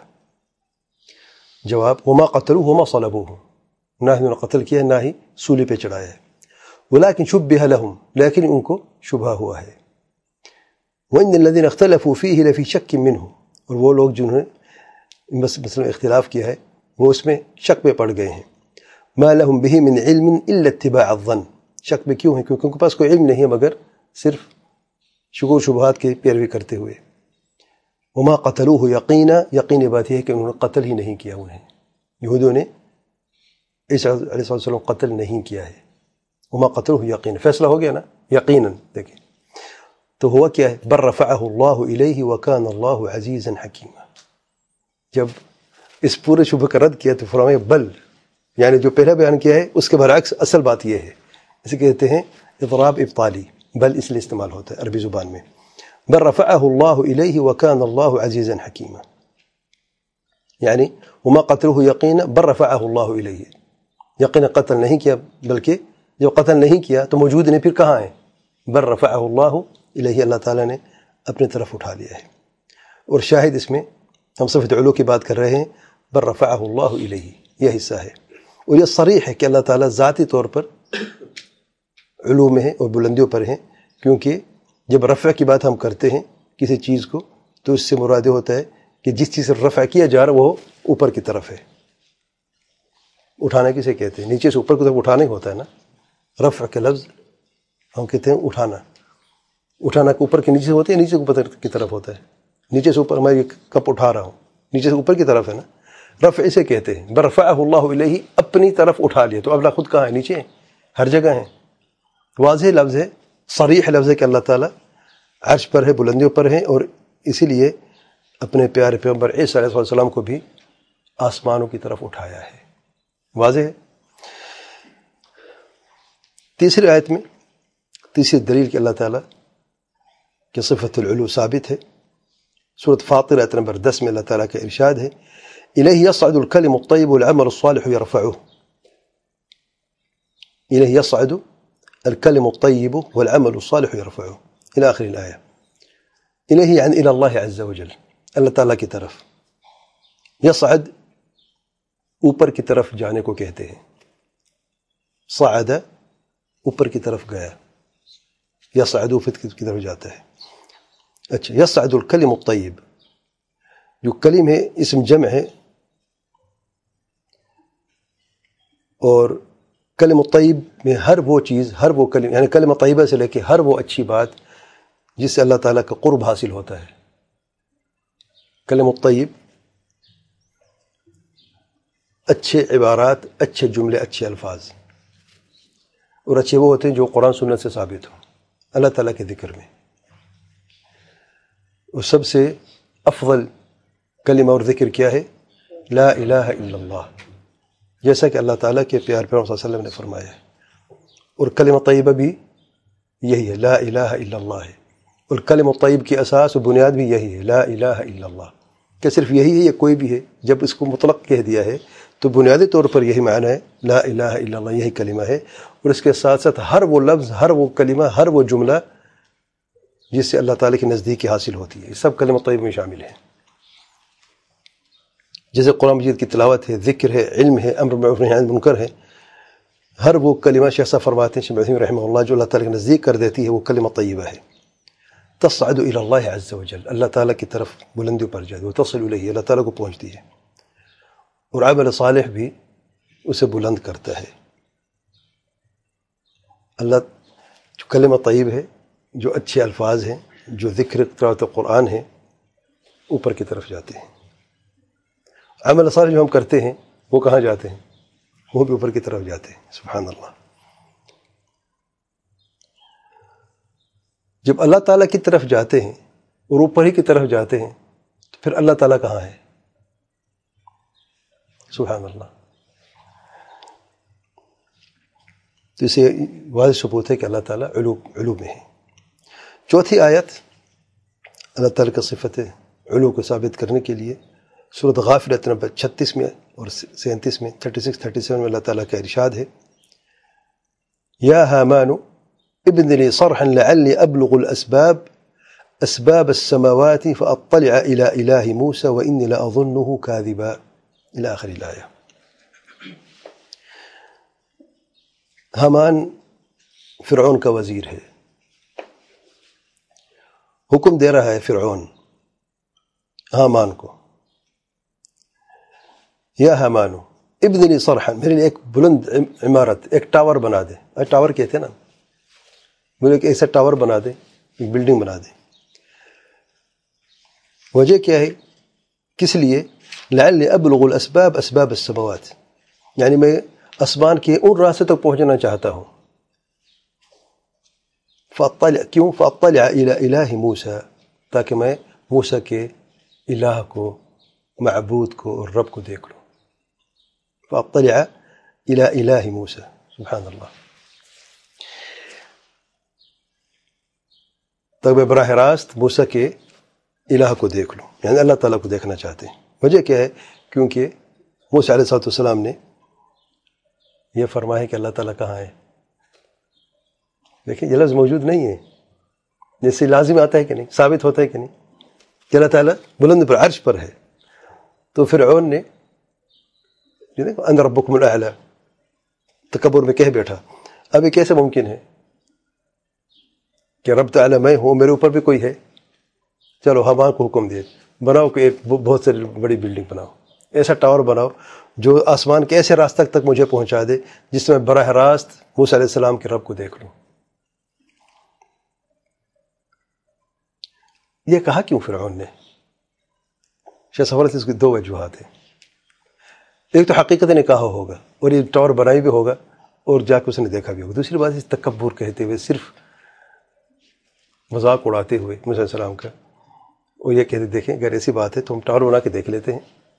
A: جواب وما قتلوه وما صلبوه، نہ انہوں نے قتل کیا نہ ہی سولی پہ چڑھایا ہے. ولكن شبه لهم، لیکن ان کو شبہ ہوا ہے. وَإِنَّ الَّذِينَ اخْتَلَفُوا فِيهِ لَفِي شَكٍّ مِّنْهُ، اور وہ لوگ جنہوں نے مثلا اختلاف کیا ہے وہ اس میں شک میں پڑ گئے ہیں. مَا لَهُمْ بِهِ مِنْ عِلْمٍ إِلَّا اتِّبَاعَ الظَّنِّ، شک میں کیوں ہیں؟ کیونکہ ان کے پاس کوئی علم نہیں ہے مگر صرف شکوک و شبہات کی پیروی کرتے ہوئے. وَمَا قَتَلُوهُ يَقِينًا، یقین بات یہ ہے کہ انہوں نے قتل ہی نہیں کیا. انہیں یہودیوں نے عیسیٰ علیہ السلام قتل نہیں کیا ہے. وَمَا قَتَلُوهُ يَقِينًا، فیصلہ ہو گیا نا یقیناً. دیکھیں تو ہوا کیا ہے، بل رفعہ اللہ الیہ وکان اللہ عزیزا حکیما. جب اس پورے شبہ کا رد کیا تو فرمایا بل، یعنی جو پہلا بیان کیا ہے اس کے برعکس اصل بات یہ ہے. اسے کہتے ہیں اضراب ابطالی. بل اس لیے استعمال ہوتا ہے عربی زبان میں. بل رفعہ اللہ الیہ وکان اللہ عزیزا حکیما، یعنی وما قتلوه یقینا بل رفعہ اللہ الیہ، یقینا قتل نہیں کیا، بلکہ جو قتل نہیں کیا تو موجود نہیں، پھر کہاں ہیں؟ بل رفعہ اللہ الیہ، اللہ تعالیٰ نے اپنی طرف اٹھا لیا ہے. اور شاہد اس میں ہم صفت علو کی بات کر رہے ہیں، بل رفعہ اللہ الیہ، یہ حصہ ہے. اور یہ صریح ہے کہ اللہ تعالیٰ ذاتی طور پر علو میں ہیں اور بلندیوں پر ہیں. کیونکہ جب رفع کی بات ہم کرتے ہیں کسی چیز کو تو اس سے مراد ہوتا ہے کہ جس چیز سے رفع کیا جا رہا وہ اوپر کی طرف ہے. اٹھانا کسے کہتے ہیں؟ نیچے سے اوپر کی طرف اٹھانا ہی ہوتا ہے نا. رفع کا لفظ ہم کہتے ہیں اٹھانا. اٹھانا کو اوپر کے نیچے سے ہوتا ہے، نیچے سے اوپر کی طرف ہوتا ہے. نیچے سے اوپر میں یہ کپ اٹھا رہا ہوں، نیچے سے اوپر کی طرف ہے نا. رفع اسے کہتے ہیں. بل رفعہ اللہ الیہ، اپنی طرف اٹھا لیا. تو اللہ خود کہاں ہے؟ نیچے، ہر جگہ ہیں. واضح لفظ ہے، صریح لفظ ہے کہ اللہ تعالیٰ عرش پر ہے، بلندیوں پر ہیں، اور اسی لیے اپنے پیارے پیغمبر عیسیٰ علیہ السلام کو بھی آسمانوں کی طرف اٹھایا ہے. واضح ہے. تیسری آیت میں تیسری دلیل کہ اللہ تعالیٰ کہ صفت العلو ثابت ہے. سورۃ فاطر آیت نمبر دس میں اللہ تعالیٰ کا ارشاد ہے الیہ یصعد الکلم الطیب والعمل الصالح یرفعہ. الیہ یصعد الكلم الطيب والعمل الصالح يرفعه إلى آخر الآية. إليه يعني إلى الله عز وجل، اللہ تعالیٰ کی طرف. یصعد اوپر کی طرف جانے کو کہتے ہیں. صعد اوپر کی طرف گیا، یصعد اوپر کی طرف جاتا ہے. اچھا، یصعد الکلم الطیب، جو کلم ہے اسم جمع ہے، اور کلم الطیب میں ہر وہ چیز، ہر وہ کلم، یعنی کلمہ طیبہ سے لے کے ہر وہ اچھی بات جس سے اللہ تعالیٰ کا قرب حاصل ہوتا ہے. کلم الطیب اچھے عبارات، اچھے جملے، اچھے الفاظ، اور اچھے وہ ہوتے ہیں جو قرآن سنت سے ثابت ہوں اللہ تعالیٰ کے ذکر میں. اور سب سے افضل کلمہ اور ذکر کیا ہے؟ لا الہ الا اللہ، جیسا کہ اللہ تعالیٰ کے پیار پیغمبر صلی اللہ علیہ وسلم نے فرمایا ہے. اور کلمہ طیبہ بھی یہی ہے، لا الہ الا اللہ ہے. اور کلمہ طیب کی اساس و بنیاد بھی یہی ہے، لا الہ الا اللہ. کہ صرف یہی ہے یا کوئی بھی ہے؟ جب اس کو مطلق کہہ دیا ہے تو بنیادی طور پر یہی معنی ہے، لا الہ الا اللہ، یہی کلمہ ہے. اور اس کے ساتھ ساتھ ہر وہ لفظ، ہر وہ کلمہ، ہر وہ جملہ جس سے اللہ تعالیٰ کی نزدیکی حاصل ہوتی ہے، یہ سب کلمہ طیب میں شامل ہیں. جیسے قرآن مجید کی تلاوت ہے، ذکر ہے، علم ہے، امر بالمعروف نہی عن المنکر ہے، ہر وہ کلمہ شیخ صاحب فرماتے ہیں، شیخ عثیمین رحمہ اللہ، جو اللہ تعالیٰ کے نزدیک کر دیتی ہے وہ کلمہ طیبہ ہے. تصعد الی اللہ عز وجل، اللہ تعالیٰ کی طرف بلندیوں پر جاتی ہے، وتصل الیہ، اللہ تعالیٰ کو پہنچتی ہے. اور عمل صالح بھی اسے بلند کرتا ہے. اللہ جو کلمہ طیب ہے، جو اچھے الفاظ ہیں، جو ذکر تلاوت قرآن ہے، اوپر کی طرف جاتے ہیں. عمل صالح جو ہم کرتے ہیں وہ کہاں جاتے ہیں؟ وہ بھی اوپر کی طرف جاتے ہیں. سبحان اللہ. جب اللہ تعالیٰ کی طرف جاتے ہیں اور اوپر ہی کی طرف جاتے ہیں تو پھر اللہ تعالیٰ کہاں ہے؟ سبحان اللہ. تو اسے واضح ثبوت ہے کہ اللہ تعالیٰ علو علو میں ہے. چوتھی آیت اللہ تعالیٰ کا صفت علو کو ثابت کرنے کے لیے سورۃ غافر آیت نمبر چھتیس میں اور سینتیس میں، تھرٹی سکس تھرٹی سیون میں اللہ تعالیٰ کا ارشاد ہے، یا حامان ابن لی صرحا لعلی ابلغ الاسباب اسباب السماوات فاطلع الى الہ موسیٰ وانی لاظنہ کاذبا الى آخر الآیہ. حامان فرعون کا وزیر ہے. حکم دے رہا ہے فرعون حامان کو، یا حامانو ابن لی صرحا، میرے لیے ایک بلند عمارت، ایک ٹاور بنا دے. ٹاور کہتے ہیں نا، میرے ایک ایسا ٹاور بنا دے، ایک بلڈنگ بنا دے. وجہ کیا ہے؟ کس لیے؟ لعلی ابلغ الاسباب اسباب السماوات، یعنی میں آسمان کے ان راستے تک پہنچنا چاہتا ہوں. فاطلع، کیوں؟ فاطلع الى الہ موسیٰ، تاکہ میں موسیٰ کے الہ کو، معبود کو اور رب کو دیکھ لوں. فاطلع الى الہ موسیٰ. سبحان اللہ. تب میں براہ راست موسیٰ کے الہ کو دیکھ لوں، یعنی اللہ تعالیٰ کو دیکھنا چاہتے ہیں. وجہ کیا ہے؟ کیونکہ موسیٰ علیہ السلام نے یہ فرمایا کہ اللہ تعالیٰ کہاں ہے. دیکھیں یہ لفظ موجود نہیں ہے، جیسے لازم آتا ہے کہ نہیں، ثابت ہوتا ہے کہ نہیں کہ اللہ تعالیٰ بلند پر عرش پر ہے. تو فرعون نے ان ربکم الاعلی تکبر میں کہہ بیٹھا. اب یہ کیسے ممکن ہے کہ رب تعالیٰ میں ہوں، میرے اوپر بھی کوئی ہے؟ چلو حامان کو حکم دے، بناؤ کہ ایک بہت ساری بڑی بلڈنگ بناؤ، ایسا ٹاور بناؤ جو آسمان کے ایسے راستہ تک مجھے پہنچا دے جس میں براہ راست موسیٰ علیہ السلام کے رب کو دیکھ لوں. یہ کہا کیوں فرعون نے؟ شیخ صفوان سے اس کی دو وجوہات ہیں. ایک تو حقیقت نے کہا ہوگا اور یہ ٹاور بنائی بھی ہوگا اور جا کے اس نے دیکھا بھی ہوگا. دوسری بات اس تکبر کہتے ہوئے، صرف مذاق اڑاتے ہوئے موسیٰ علیہ السلام کا، اور یہ کہتے دیکھیں اگر ایسی بات ہے تو ہم ٹاور بنا کے دیکھ لیتے ہیں.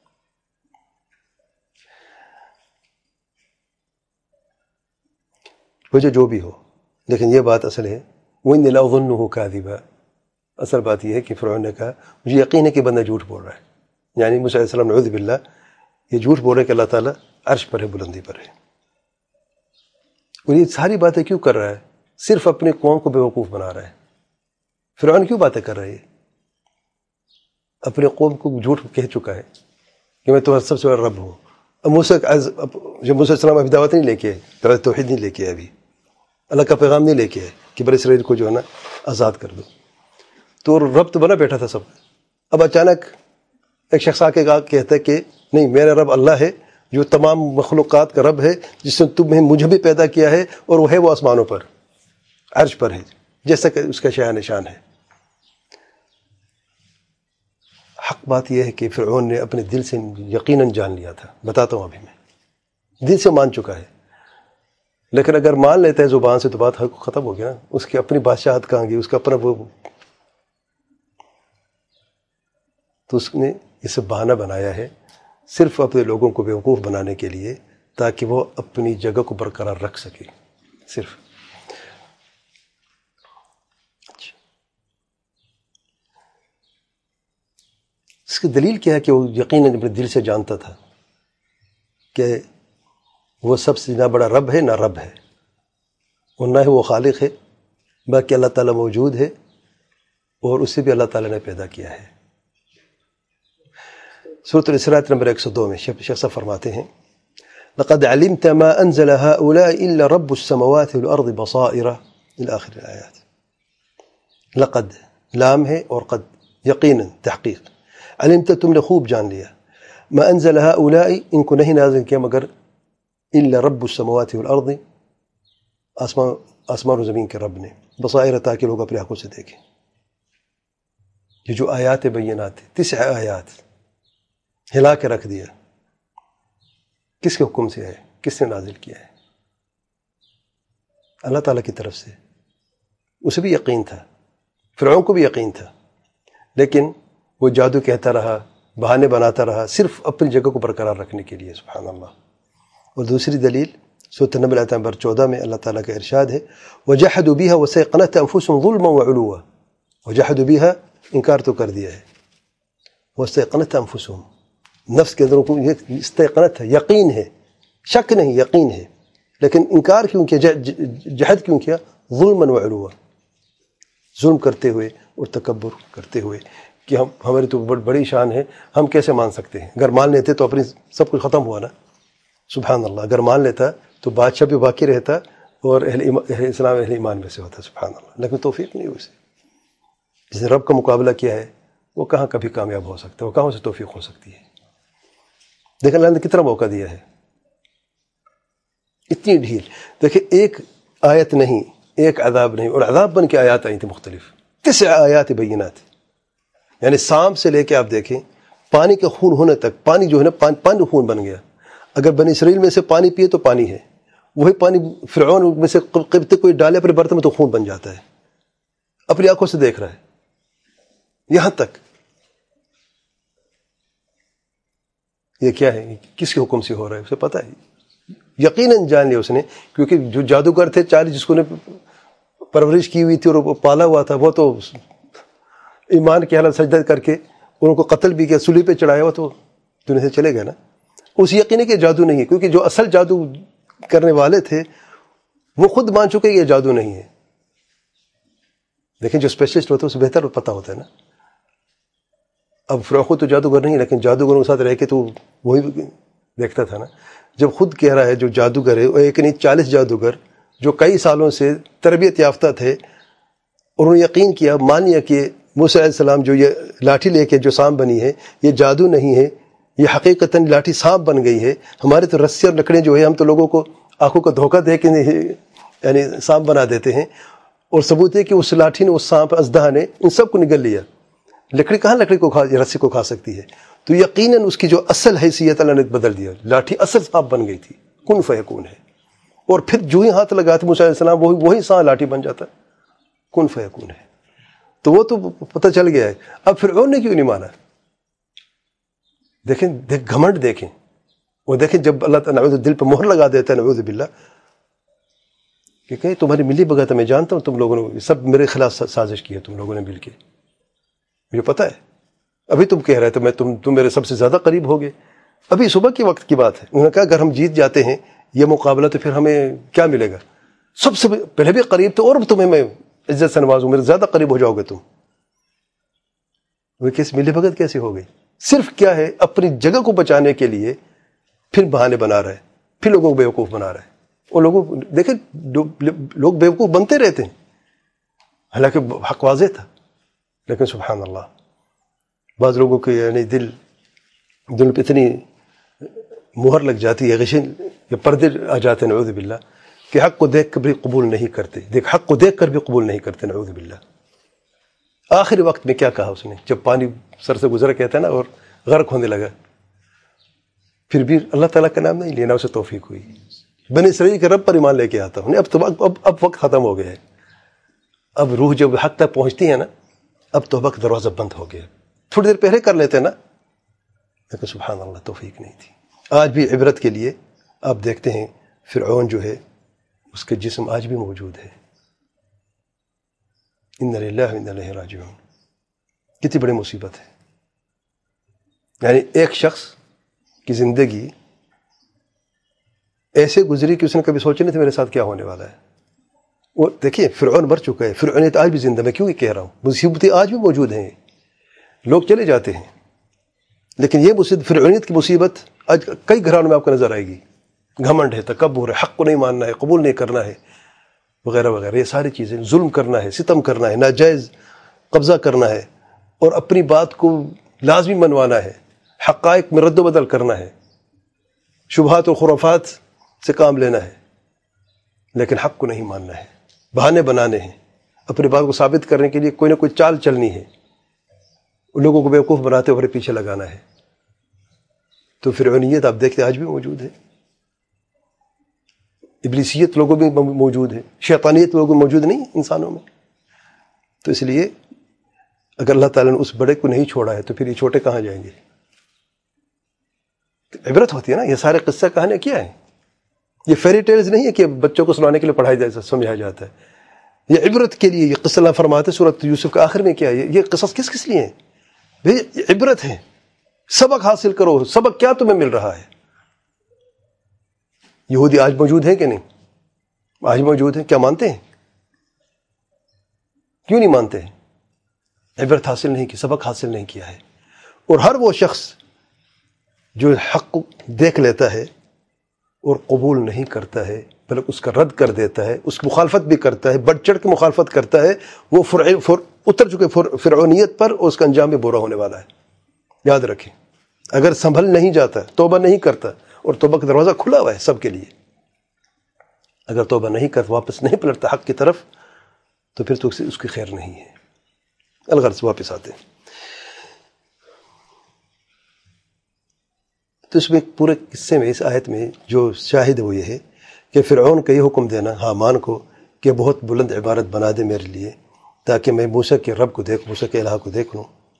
A: وجہ جو بھی ہو، لیکن یہ بات اصل ہے وَإِنِّي لَأَظُنُّهُ كَاذِبًا. اصل بات یہ ہے کہ فرعون نے کہا مجھے یقین ہے کہ بندہ جھوٹ بول رہا ہے، یعنی موسیٰ علیہ السلام نعوذ باللہ یہ جھوٹ بول رہے کہ اللہ تعالیٰ عرش پر ہے، بلندی پر ہے. اور یہ ساری باتیں کیوں کر رہا ہے؟ صرف اپنی قوم کو بیوقوف بنا رہا ہے. فرعون کیوں باتیں کر رہے ہیں؟ اپنے قوم کو جھوٹ کہہ چکا ہے کہ میں تمہارا سب سے بڑا رب ہوں. اب موسیٰ جب موسیٰ السلام ابھی دعوت نہیں لے کے آئے, دعوت توحید نہیں لے کے آئے, ابھی اللہ کا پیغام نہیں لے کے آئے کہ بنی اسرائیل کو جو ہے نا آزاد کر دو, تو رب تو بنا بیٹھا تھا سب. اب اچانک ایک شخص آ کے کہتا ہے کہ نہیں, میرا رب اللہ ہے جو تمام مخلوقات کا رب ہے, جس نے تمہیں مجھے بھی پیدا کیا ہے, اور وہ ہے وہ آسمانوں پر عرش پر ہے, جیسا کہ اس کا شایان نشان ہے. حق بات یہ ہے کہ فرعون نے اپنے دل سے یقیناً جان لیا تھا. بتاتا ہوں ابھی میں, دل سے مان چکا ہے. لیکن اگر مان لیتا ہے زبان سے تو بات ختم ہو گیا نا. اس کی اپنی بادشاہت کہاں گئی, اس کا اپنا وہ, تو اس نے اسے بہانہ بنایا ہے صرف اپنے لوگوں کو بیوقوف بنانے کے لیے, تاکہ وہ اپنی جگہ کو برقرار رکھ سکے صرف. اس کی دلیل کیا ہے کہ وہ یقیناً اپنے دل سے جانتا تھا کہ وہ سب سے نہ بڑا رب ہے نہ رب ہے, اور نہ ہی وہ خالق ہے, باقی اللہ تعالیٰ موجود ہے اور اسے بھی اللہ تعالیٰ نے پیدا کیا ہے. سورۃ الاسراء نمبر ایک سو دو میں شیخ صاحب فرماتے ہیں لقد علمت ما انزل هؤلاء الا رب السماوات والارض بصائر الى آخر الآیات. لقد لام ہے اور قد یقیناً تحقیق, علمت تم نے خوب جان لیا, ما انزل هؤلاء ان کو نہیں نازل کیا مگر الا رب السماوات والارض آسمان آسمان و زمین کے رب نے, بصائر تاکہ لوگ اپنے آنکھوں سے دیکھیں. یہ جو آیات بینات ہیں, تسع آیات ہلا کے رکھ دیا, کس کے حکم سے ہے, کس نے نازل کیا ہے؟ اللہ تعالیٰ کی طرف سے. اسے بھی یقین تھا, فرعون کو بھی یقین تھا, لیکن وہ جادو کہتا رہا, بہانے بناتا رہا, صرف اپنی جگہ کو برقرار رکھنے کے لیے. سبحان اللہ. اور دوسری دلیل سورۃ النمل آیت نمبر چودہ میں اللہ تعالیٰ کا ارشاد ہے وَجَحَدُوا بِهَا وَاسْتَيْقَنَتْهَا أَنفُسُهُمْ ظُلْمًا وَعُلُوًّا. وَجَحَدُوا بِهَا انکار تو کر دیا ہے, وَاسْتَيْقَنَتْهَا أَنفُسُهُمْ نفس کے اندر کو استيقنت ہے, یقین ہے, شک نہیں, یقین ہے, لیکن انکار کیوں کیا, جہد کیوں کیا؟ ظلمًا وعلوا, ظلم کرتے ہوئے اور تکبر کرتے ہوئے کہ ہم ہماری تو بڑی شان ہے, ہم کیسے مان سکتے ہیں؟ اگر مان لیتے تو اپنی سب کچھ ختم ہوا نا. سبحان اللہ. اگر مان لیتا تو بادشاہ بھی باقی رہتا اور اہل اسلام اہل ایمان میں سے ہوتا. سبحان اللہ. لیکن توفیق نہیں ہوئی اسے. جس نے رب کا مقابلہ کیا ہے وہ کہاں کبھی کامیاب ہو سکتا ہے, وہ کہاں سے توفیق ہو سکتی ہے؟ دیکھیں اللہ نے کتنا موقع دیا ہے, اتنی ڈھیل. دیکھیں ایک آیت نہیں, ایک عذاب نہیں, اور عذاب بن کے آیات آئی تھیں مختلف, تسع آیات بینات. یعنی سانپ سے لے کے آپ دیکھیں پانی کے خون ہونے تک, پانی جو ہے نا پانی, پانی خون بن گیا. اگر بنی اسرائیل میں سے پانی پیے تو پانی ہے, وہی پانی فرعون میں سے قبطی کوئی ڈالے اپنے برتن میں تو خون بن جاتا ہے. اپنی آنکھوں سے دیکھ رہا ہے. یہاں تک یہ کیا ہے, کس کے حکم سے ہو رہا ہے اسے پتہ ہے, یقیناً جان لیا اس نے. کیونکہ جو جادوگر تھے چالیس جس کو نے پرورش کی ہوئی تھی اور پالا ہوا تھا, وہ تو ایمان کی حالت سجدہ کر کے ان کو قتل بھی کیا, سولی پہ چڑھایا ہوا تو دنیا سے چلے گئے نا. اس یقین کہ جادو نہیں ہے, کیونکہ جو اصل جادو کرنے والے تھے وہ خود مان چکے یہ جادو نہیں ہے. لیکن جو اسپیشلسٹ ہوتا ہے اسے بہتر پتہ ہوتا ہے نا. اب فرعون تو جادوگر نہیں, لیکن جادوگروں کے ساتھ رہ کے تو وہی دیکھتا تھا نا. جب خود کہہ رہا ہے جو جادوگر ہے, وہ ایک نہیں چالیس جادوگر جو کئی سالوں سے تربیت یافتہ تھے, اور انہوں نے یقین کیا, مان لیا کہ موسیٰ علیہ السلام جو یہ لاٹھی لے کے جو سانپ بنی ہے یہ جادو نہیں ہے, یہ حقیقتاً لاٹھی سانپ بن گئی ہے. ہمارے تو رسی اور لکڑیں جو ہے ہم تو لوگوں کو آنکھوں کا دھوکہ دے کے یعنی سانپ بنا دیتے ہیں, اور ثبوت ہے کہ اس لاٹھی نے, اس سانپ اژدہا نے ان سب کو نگل لیا. لکڑی کہاں لکڑی کو کھا, رسی کو کھا سکتی ہے؟ تو یقیناً اس کی جو اصل حیثیت اللہ نے بدل دیا. لاٹھی اصل سانپ بن گئی تھی, کن فیکون ہے. اور پھر جو ہی ہاتھ لگاتے موسیٰ علیہ السلام وہی وہی سانپ لاٹھی بن جاتا, کن فیکون ہے. تو وہ تو پتہ چل گیا ہے. اب فرعون نے کیوں نہیں مانا؟ دیکھیں دیکھ گھمنڈ دیکھیں, وہ دیکھیں جب اللہ تعالیٰ نعوذ دل پہ مہر لگا دیتا ہے نعوذ باللہ کہ کہیں تمہاری ملی بغاوت میں جانتا ہوں, تم لوگوں نے سب میرے خلاف سازش کی ہے, تم لوگوں نے مل کے, مجھے پتہ ہے. ابھی تم کہہ رہے تھے میں تم تم میرے سب سے زیادہ قریب ہوگے. ابھی صبح کے وقت کی بات ہے. انہوں نے کہا اگر ہم جیت جاتے ہیں یہ مقابلہ تو پھر ہمیں کیا ملے گا؟ سب سے پہلے بھی قریب تھے اور تمہیں میں عزت سے نوازوں، میرے زیادہ قریب ہو جاؤ گے تم. وہ کیس ملی بھگت کیسی ہو گئی؟ صرف کیا ہے اپنی جگہ کو بچانے کے لیے پھر بہانے بنا رہا ہے، پھر لوگوں کو بیوقوف بنا رہا ہے. اور لوگوں دیکھیں لوگ بیوقوف بنتے رہتے ہیں، حالانکہ حق واضح تھا. لیکن سبحان اللہ بعض لوگوں کے یعنی دل دل پہ اتنی مہر لگ جاتی ہے، غشن یا پردے آ جاتے ہیں نعوذ باللہ کہ حق کو دیکھ کر بھی قبول نہیں کرتے. دیکھ حق کو دیکھ کر بھی قبول نہیں کرتے نعوذ باللہ. آخری وقت میں کیا کہا اس نے جب پانی سر سے گزرا کہتا ہے نا اور غرق ہونے لگا، پھر بھی اللہ تعالیٰ کا نام نہیں لینا اسے توفیق ہوئی. بنی اسرائیل کے رب پر ایمان لے کے آتا ہوں. اب تو اب اب وقت ختم ہو گیا ہے. اب روح جب حق تک پہنچتی ہے نا اب توبہ کا دروازہ بند ہو گیا. تھوڑی دیر پہلے کر لیتے نا، لیکن سبحان اللہ توفیق نہیں تھی. آج بھی عبرت کے لیے آپ دیکھتے ہیں فرعون جو ہے اس کے جسم آج بھی موجود ہے. ان للہ و انا الیہ راجعون. کتنی بڑی مصیبت ہے. یعنی ایک شخص کی زندگی ایسے گزری کہ اس نے کبھی سوچا نہیں تھا میرے ساتھ کیا ہونے والا ہے. وہ دیکھیے فرعون مر چکا ہے، فرعونیت آج بھی زندہ. میں کیوں یہ کہہ رہا ہوں، مصیبتیں آج بھی موجود ہیں. لوگ چلے جاتے ہیں لیکن یہ مصیبت فرعونیت کی مصیبت آج کئی گھرانوں میں آپ کو نظر آئے گی. گھمنڈ ہے، تکبر ہے، حق کو نہیں ماننا ہے، قبول نہیں کرنا ہے وغیرہ وغیرہ. یہ ساری چیزیں، ظلم کرنا ہے، ستم کرنا ہے، ناجائز قبضہ کرنا ہے اور اپنی بات کو لازمی منوانا ہے، حقائق میں رد و بدل کرنا ہے، شبہات اور خرافات سے کام لینا ہے، لیکن حق کو نہیں ماننا ہے. بہانے بنانے ہیں، اپنی بات کو ثابت کرنے کے لیے کوئی نہ کوئی چال چلنی ہے، لوگوں کو بیوقوف بناتے ہوئے پیچھے لگانا ہے. تو فرعونیت آپ دیکھتے آج بھی موجود ہے. ابلیسیت لوگوں میں موجود ہے، شیطانیت لوگوں میں موجود نہیں انسانوں میں. تو اس لیے اگر اللہ تعالیٰ نے اس بڑے کو نہیں چھوڑا ہے تو پھر یہ چھوٹے کہاں جائیں گے؟ عبرت ہوتی ہے نا. یہ سارے قصہ کہانیاں کیا ہیں؟ یہ فیری ٹیلز نہیں ہے کہ بچوں کو سنانے کے لیے پڑھایا جائے سمجھایا جاتا ہے. یہ عبرت کے لیے. یہ قصہ اللہ فرماتے ہیں سورۃ یوسف کے آخر میں کیا ہے، یہ قصص کس کس لیے ہیں؟ بھئی یہ عبرت ہے. سبق حاصل کرو. سبق کیا تمہیں مل رہا ہے؟ یہودی آج موجود ہے کہ نہیں؟ آج موجود ہے. کیا مانتے ہیں؟ کیوں نہیں مانتے ہیں؟ عبرت حاصل نہیں کی، سبق حاصل نہیں کیا ہے. اور ہر وہ شخص جو حق کو دیکھ لیتا ہے اور قبول نہیں کرتا ہے بلکہ اس کا رد کر دیتا ہے، اس کی مخالفت بھی کرتا ہے، بڑھ چڑھ کے مخالفت کرتا ہے، وہ فرع فر اتر چکے فرعونیت پر اور اس کا انجام بھی برا ہونے والا ہے. یاد رکھیں اگر سنبھل نہیں جاتا، توبہ نہیں کرتا، اور توبہ کا دروازہ کھلا ہوا ہے سب کے لیے، اگر توبہ نہیں کرتا، واپس نہیں پلٹتا حق کی طرف، تو پھر تو اس کی خیر نہیں ہے. الغرض واپس آتے ہیں. تو اس میں پورے قصے میں، اس آیت میں جو شاہد وہ یہ ہے کہ فرعون کا یہ حکم دینا حامان کو کہ بہت بلند عبارت بنا دے میرے لیے تاکہ میں موسیٰ کے رب کو دیکھ موسیٰ کے الہ کو دیکھ لوں.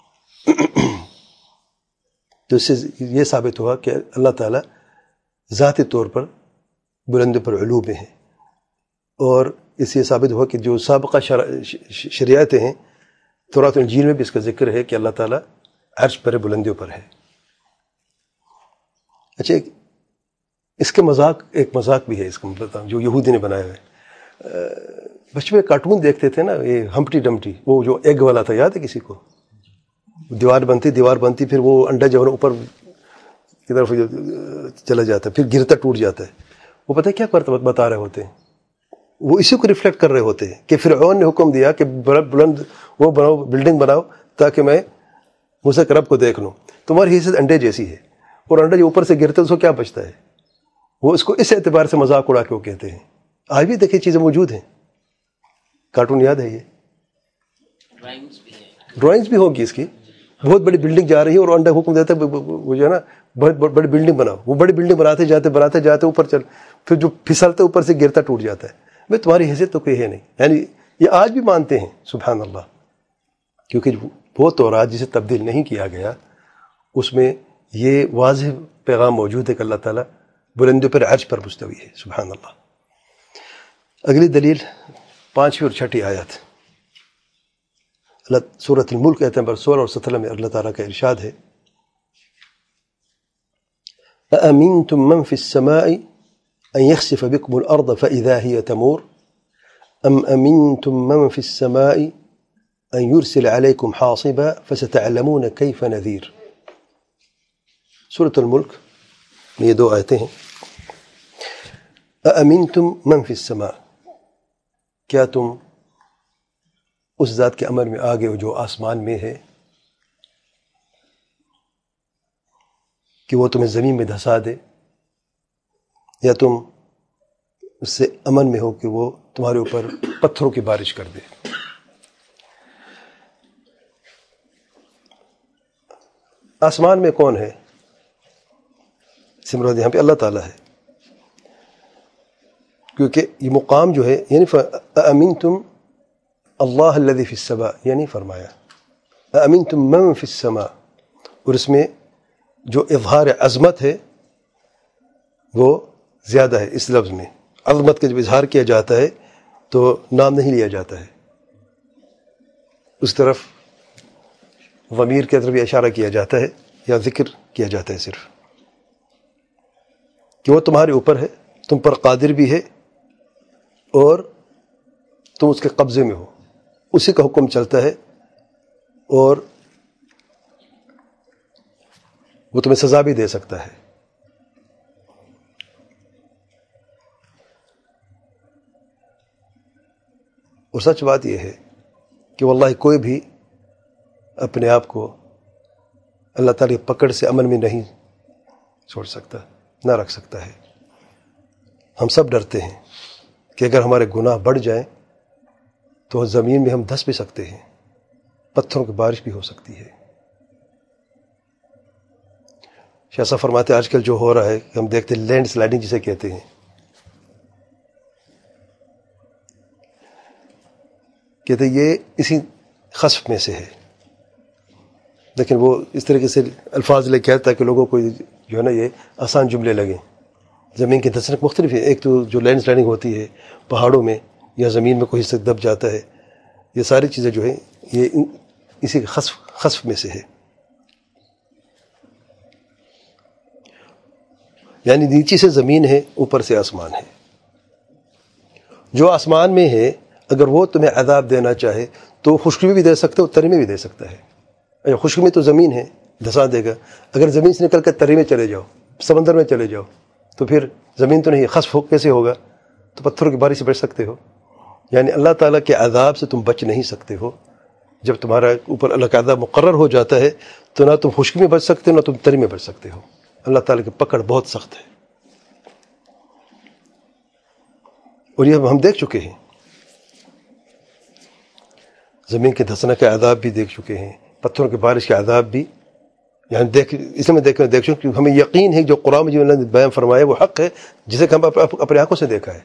A: تو اس سے یہ ثابت ہوا کہ اللہ تعالیٰ ذاتی طور پر بلند پر علو میں ہیں. اور اس سے یہ ثابت ہوا کہ جو سابقہ شریعتیں ہیں تورات و انجیل میں بھی اس کا ذکر ہے کہ اللہ تعالیٰ عرش پر بلندیوں پر ہے. اچھا اس کے مذاق ایک مذاق بھی ہے اس کا بتاؤں جو یہودی نے بنایا ہے. بچپن میں کارٹون دیکھتے تھے نا، یہ ہمپٹی ڈمپٹی، وہ جو ایگ والا تھا، یاد ہے کسی کو؟ دیوار بنتی دیوار بنتی پھر وہ انڈا جو ہے اوپر کی طرف چلا جاتا ہے، پھر گرتا ٹوٹ جاتا ہے. وہ پتہ ہے کیا بتا رہے ہوتے ہیں؟ وہ اسی کو ریفلیکٹ کر رہے ہوتے ہیں کہ فرعون نے حکم دیا کہ بلند وہ بناؤ، بلڈنگ بناؤ تاکہ میں موسیٰ کے رب کو دیکھ لوں. تمہاری حیثیت انڈے جیسی ہے، اور انڈا جو اوپر سے گرتا ہے اس کو کیا بچتا ہے؟ وہ اس کو اس اعتبار سے مذاق اڑا کے وہ کہتے ہیں. آج بھی دیکھیں چیزیں موجود ہیں. کارٹون یاد ہے؟ یہ ڈرائنگز بھی ہوگی اس کی. بہت بڑی بلڈنگ جا رہی ہے اور انڈا حکم دیتا ہے وہ جو ہے نا بہت بڑی بلڈنگ بناؤ. وہ بڑی بلڈنگ بناتے جاتے بناتے جاتے اوپر چل، پھر جو پھسلتا ہے اوپر سے گرتا ٹوٹ جاتا ہے. میں تمہاری حیثیت تو کوئی ہے نہیں. یعنی یہ آج بھی مانتے ہیں سبحان اللہ، کیونکہ وہ تورات جسے تبدیل نہیں کیا گیا اس میں یہ واضح پیغام موجود ہے کہ اللہ تعالیٰ بلندیوں پر عرش پر مستوی ہے. سبحان اللہ. اگلی دلیل پانچویں اور چھٹی آیت اللہ سورۃ الملک آیت نمبر سولہ اور سترہ میں اللہ تعالیٰ کا ارشاد ہے أَأَمِنْتُم مَّن فِي السَّمَاءِ أَن يَخْسِفَ بِكُمُ الْأَرْضَ فَإِذَا هِيَ تَمُورُ ام امنتم من فی السماء ان یرسل علیکم حاصبا فستعلمون کیف نذیر. سورۃ الملک میں یہ دو آیتیں ہیں. اامنتم من فی السماء، کیا تم اس ذات کے امر میں آگے ہو جو آسمان میں ہے کہ وہ تمہیں زمین میں دھسا دے، یا تم اس سے امن میں ہو کہ وہ تمہارے اوپر پتھروں کی بارش کر دے. آسمان میں کون ہے؟ سمراد یہاں پہ اللہ تعالیٰ ہے، کیونکہ یہ مقام جو ہے یعنی اامنتم اللہ الذی فی السماء، یعنی فرمایا اامنتم من فی السماء، اور اس میں جو اظہار عظمت ہے وہ زیادہ ہے. اس لفظ میں عظمت کا جب اظہار کیا جاتا ہے تو نام نہیں لیا جاتا ہے، اس طرف ضمیر کی طرف اشارہ کیا جاتا ہے یا ذکر کیا جاتا ہے صرف کہ وہ تمہارے اوپر ہے، تم پر قادر بھی ہے اور تم اس کے قبضے میں ہو، اسی کا حکم چلتا ہے اور وہ تمہیں سزا بھی دے سکتا ہے. اور سچ بات یہ ہے کہ واللہ کوئی بھی اپنے آپ کو اللہ تعالی کی پکڑ سے امن میں نہیں چھوڑ سکتا، نہ رکھ سکتا ہے. ہم سب ڈرتے ہیں کہ اگر ہمارے گناہ بڑھ جائیں تو زمین میں ہم دھس بھی سکتے ہیں، پتھروں کی بارش بھی ہو سکتی ہے. شاہ صاحب فرماتے آج کل جو ہو رہا ہے کہ ہم دیکھتے ہیں لینڈ سلائڈنگ جسے کہتے ہیں، کہتے یہ اسی خسف میں سے ہے. لیکن وہ اس طریقے سے الفاظ لے کہتا ہے کہ لوگوں کو جو ہے نا یہ آسان جملے لگیں. زمین کی دھسن مختلف ہے، ایک تو جو لینڈ سلائڈنگ ہوتی ہے پہاڑوں میں یا زمین میں کوئی حصہ دب جاتا ہے، یہ ساری چیزیں جو ہیں یہ اسی خسف خسف میں سے ہے. یعنی نیچے سے زمین ہے، اوپر سے آسمان ہے. جو آسمان میں ہے اگر وہ تمہیں عذاب دینا چاہے تو خشکی بھی دے سکتا ہے اور تری میں بھی دے سکتا ہے. اگر خشکی میں تو زمین ہے دھسا دے گا، اگر زمین سے نکل کر تری میں چلے جاؤ، سمندر میں چلے جاؤ تو پھر زمین تو نہیں، خسف کیسے ہوگا؟ تو پتھروں کی بارش سے بچ سکتے ہو. یعنی اللہ تعالیٰ کے عذاب سے تم بچ نہیں سکتے ہو. جب تمہارا اوپر اللہ کا عذاب مقرر ہو جاتا ہے تو نہ تم خشکی میں بچ سکتے ہو نہ تم تری میں بچ سکتے ہو. اللہ تعالیٰ کی پکڑ بہت سخت ہے، اور یہ ہم دیکھ چکے ہیں. زمین کے دھسنے کا عذاب بھی دیکھ چکے ہیں، پتھروں کی بارش کا عذاب بھی. یعنی دیکھ اس میں دیکھ دیکھ چکے ہمیں یقین ہے جو قرآن میں جو اللہ نے بیان فرمایا وہ حق ہے، جسے کہ ہم اپنے آنکھوں سے دیکھا ہے.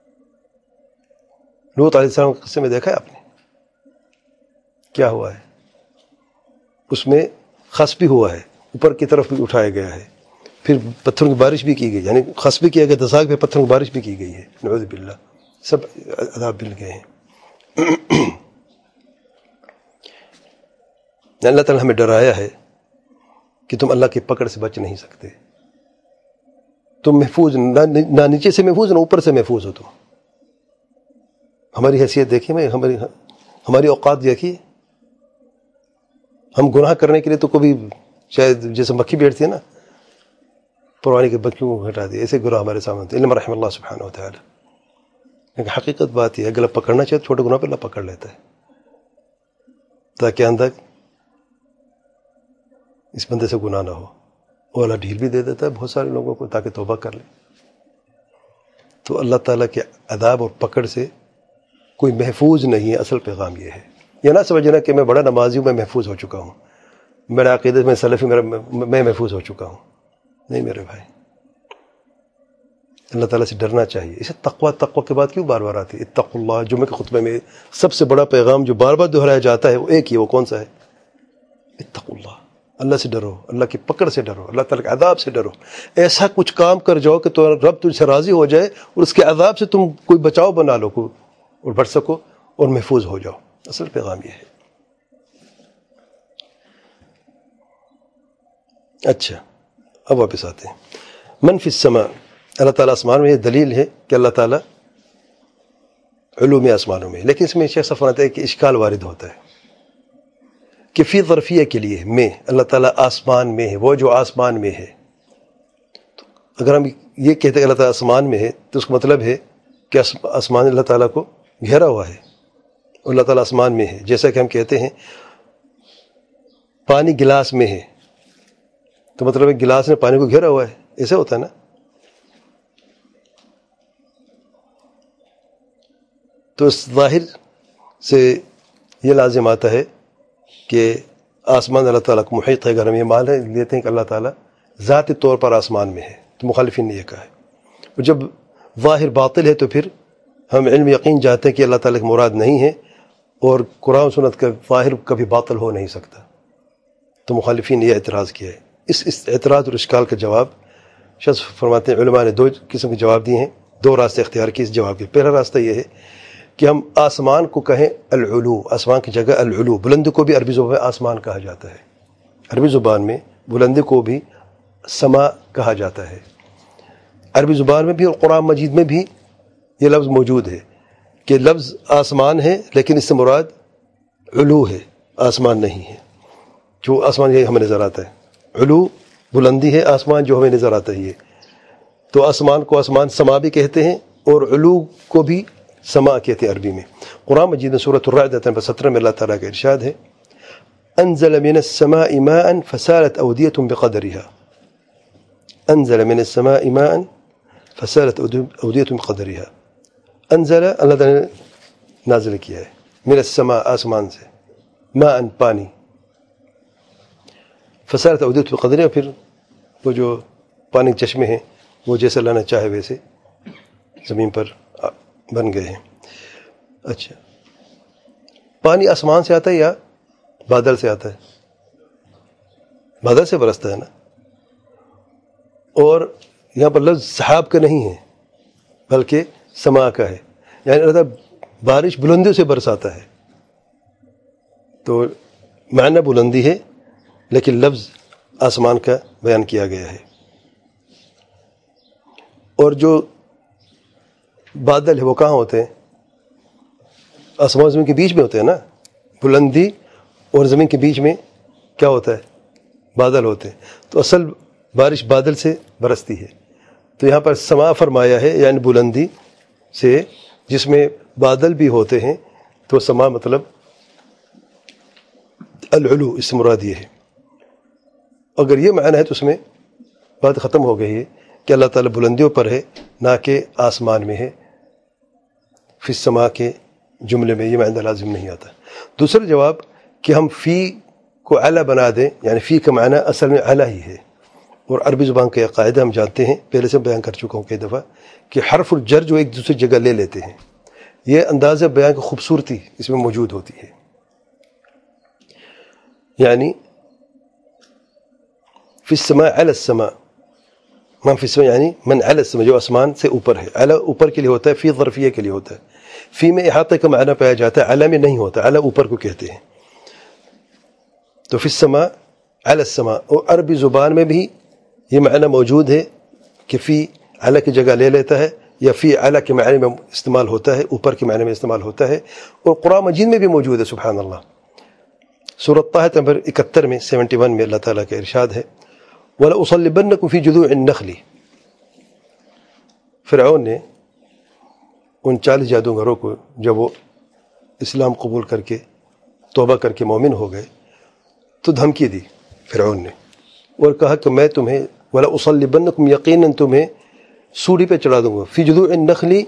A: لوط علیہ السلام کے قصے میں دیکھا ہے آپ نے کیا ہوا ہے؟ اس میں خسف بھی ہوا ہے، اوپر کی طرف بھی اٹھایا گیا ہے، پھر پتھروں کی بارش بھی کی گئی، یعنی خسف بھی کیا گیا، دھسا پھر پتھروں کی بارش بھی کی گئی ہے. نعوذ باللہ، سب عذاب مل گئے ہیں. اللہ تعالیٰ ہمیں ڈرایا ہے کہ تم اللہ کی پکڑ سے بچ نہیں سکتے. تم محفوظ نہ نیچے سے محفوظ نہ اوپر سے محفوظ ہو. تم ہماری حیثیت دیکھیے، میں ہماری ہماری اوقات دیکھیے. ہم گناہ کرنے کے لیے تو کبھی شاید جیسے مکھی بیٹھتی ہے نا پرانی کے بچوں کو ہٹا دی، ایسے گناہ ہمارے سامنے ہوتے ہیں. علم رحم اللہ سبحانہ و تعالیٰ. لیکن حقیقت بات یہ ہے اگر اللہ پکڑنا چاہے چھوٹے گناہ پہ اللہ پکڑ لیتا ہے تاکہ اندر اس بندے سے گناہ نہ ہو. اور اللہ ڈھیل بھی دے دیتا ہے بہت سارے لوگوں کو تاکہ توبہ کر لیں. تو اللہ تعالیٰ کے عذاب اور پکڑ سے کوئی محفوظ نہیں ہے. اصل پیغام یہ ہے. یہ نہ سمجھنا کہ میں بڑا نمازی ہوں، میں محفوظ ہو چکا ہوں، میرا عقیدت میں سلفی، میرا میں محفوظ ہو چکا ہوں. نہیں میرے بھائی، اللہ تعالیٰ سے ڈرنا چاہیے. اسے تقویٰ تقویٰ کے بعد کیوں بار بار آتی ہے؟ اتقوا اللہ. جمعہ کے خطبے میں سب سے بڑا پیغام جو بار بار دہرایا جاتا ہے وہ ایک ہی، وہ کون سا ہے؟ اتقوا اللہ. اللہ سے ڈرو، اللہ کی پکڑ سے ڈرو، اللہ تعالیٰ کے عذاب سے ڈرو. ایسا کچھ کام کر جاؤ کہ تو رب تجھ سے راضی ہو جائے اور اس کے عذاب سے تم کوئی بچاؤ بنا لو اور بچ سکو اور محفوظ ہو جاؤ. اصل پیغام یہ ہے. اچھا اب واپس آتے ہیں. من فی السماء، اللہ تعالیٰ آسمان میں. یہ دلیل ہے کہ اللہ تعالیٰ علوم آسمانوں میں. لیکن اس میں شیخ صاحب فرماتے ہیں کہ اشکال وارد ہوتا ہے کہ فی ظرفیہ کے لیے میں اللہ تعالیٰ آسمان میں ہے، وہ جو آسمان میں ہے. اگر ہم یہ کہتے ہیں کہ اللہ تعالیٰ آسمان میں ہے تو اس کا مطلب ہے کہ آسمان اللہ تعالیٰ کو گھیرا ہوا ہے، اللہ تعالیٰ آسمان میں ہے. جیسا کہ ہم کہتے ہیں پانی گلاس میں ہے تو مطلب ہے گلاس نے پانی کو گھیرا ہوا ہے، ایسا ہوتا ہے نا. تو اس ظاہر سے یہ لازم آتا ہے کہ آسمان اللہ تعالیٰ کو محیط ہے. اگر ہم یہ مان لیتے ہیں کہ اللہ تعالیٰ ذاتی طور پر آسمان میں ہے تو مخالفین نے یہ کہا ہے. اور جب ظاہر باطل ہے تو پھر ہم علم یقین جاتے ہیں کہ اللہ تعالیٰ کی مراد نہیں ہے اور قرآن و سنت کا ظاہر کبھی باطل ہو نہیں سکتا. تو مخالفین نے یہ اعتراض کیا ہے. اس اس اعتراض اور اشکال کا جواب شخص فرماتے ہیں علماء نے دو قسم کے جواب دیے ہیں، دو راستے اختیار کیے اس جواب کے. پہلا راستہ یہ ہے کہ ہم آسمان کو کہیں العلو، آسمان کی جگہ العلو. بلند کو بھی عربی زبان میں آسمان کہا جاتا ہے، عربی زبان میں بلند کو بھی سما کہا جاتا ہے. عربی زبان میں بھی اور قرآن مجید میں بھی یہ لفظ موجود ہے کہ لفظ آسمان ہے لیکن اس سے مراد علو ہے، آسمان نہیں ہے. جو آسمان یہ ہمیں نظر آتا ہے، علو بلندی ہے، آسمان جو ہمیں نظر آتا ہے یہ. تو آسمان کو آسمان سما بھی کہتے ہیں اور علو کو بھی سما کہتے ہیں عربی میں. قرآن مجید میں سورۃ الرعد نمبر سترہ میں اللہ تعالیٰ کا ارشاد ہے انزل من السماء ماء فسالت اودیۃ بقدرها. انزل من السماء ماء فسالت اودیۃ بقدرها. انزل اللہ تعالیٰ نے نازل کیا ہے، من السماء آسمان سے، ماء پانی، فسالت اودیۃ بقدرها پھر وہ جو پانی کے چشمے ہیں وہ جیسے اللہ نے چاہے ویسے زمین پر بن گئے ہیں. اچھا، پانی آسمان سے آتا ہے یا بادل سے آتا ہے؟ بادل سے برستا ہے نا. اور یہاں پر لفظ سحاب کا نہیں ہے بلکہ سما کا ہے، یعنی اللہ تعالیٰ بارش بلندیوں سے برساتا ہے. تو معنی بلندی ہے لیکن لفظ آسمان کا بیان کیا گیا ہے. اور جو بادل ہے وہ کہاں ہوتے ہیں؟ آسمان و زمین کے بیچ میں ہوتے ہیں نا. بلندی اور زمین کے بیچ میں کیا ہوتا ہے؟ بادل ہوتے ہیں. تو اصل بارش بادل سے برستی ہے. تو یہاں پر سما فرمایا ہے یعنی بلندی سے، جس میں بادل بھی ہوتے ہیں. تو سما مطلب العلو، اس سے مراد یہ ہے. اگر یہ معنی ہے تو اس میں بات ختم ہو گئی ہے کہ اللہ تعالیٰ بلندیوں پر ہے نہ کہ آسمان میں ہے. فی السما کے جملے میں یہ معنی لازم نہیں آتا. دوسرا جواب کہ ہم فی کو اعلیٰ بنا دیں، یعنی فی کا معنی اصل میں اعلیٰ ہی ہے. اور عربی زبان کا یہ قاعدہ ہم جانتے ہیں، پہلے سے بیان کر چکا ہوں کئی دفعہ، کہ حرف الجر جو ایک دوسری جگہ لے لیتے ہیں، یہ انداز بیان کی خوبصورتی اس میں موجود ہوتی ہے. یعنی فی السماء علی السماء، من فی السماء یعنی من علی السماء، جو آسمان سے اوپر ہے. علی اوپر کے لیے ہوتا ہے، فی ظرفیہ کے لیے ہوتا ہے. فی میں احاطے کا معنی پایا جاتا ہے، علی میں نہیں ہوتا. علی اوپر کو کہتے ہیں. تو فی السماء علی السماء، اور عربی زبان میں بھی یہ معنی موجود ہے کہ فی علی کی جگہ لے لیتا ہے یا فی علی کے معنی میں استعمال ہوتا ہے، اوپر کے معنی میں استعمال ہوتا ہے. اور قرآن مجید میں بھی موجود ہے. سبحان اللہ. سورۃ طٰہٰ نمبر اکہتر میں سیونٹی ون میں اللہ تعالیٰ کا ارشاد ہے وَلَأُصَلِّبَنَّكُمْ فِي جُذُوعِ النَّخْلِ. فرعون نے ان چالیس جادوگروں کو جب وہ اسلام قبول کر کے توبہ کر کے مومن ہو گئے تو دھمکی دی فرعون نے، اور کہا کہ میں تمہیں وَلَأُصَلِّبَنَّكُمْ یقیناً تمہیں سولی پہ چڑھا دوں گا. فی جذوع النخل،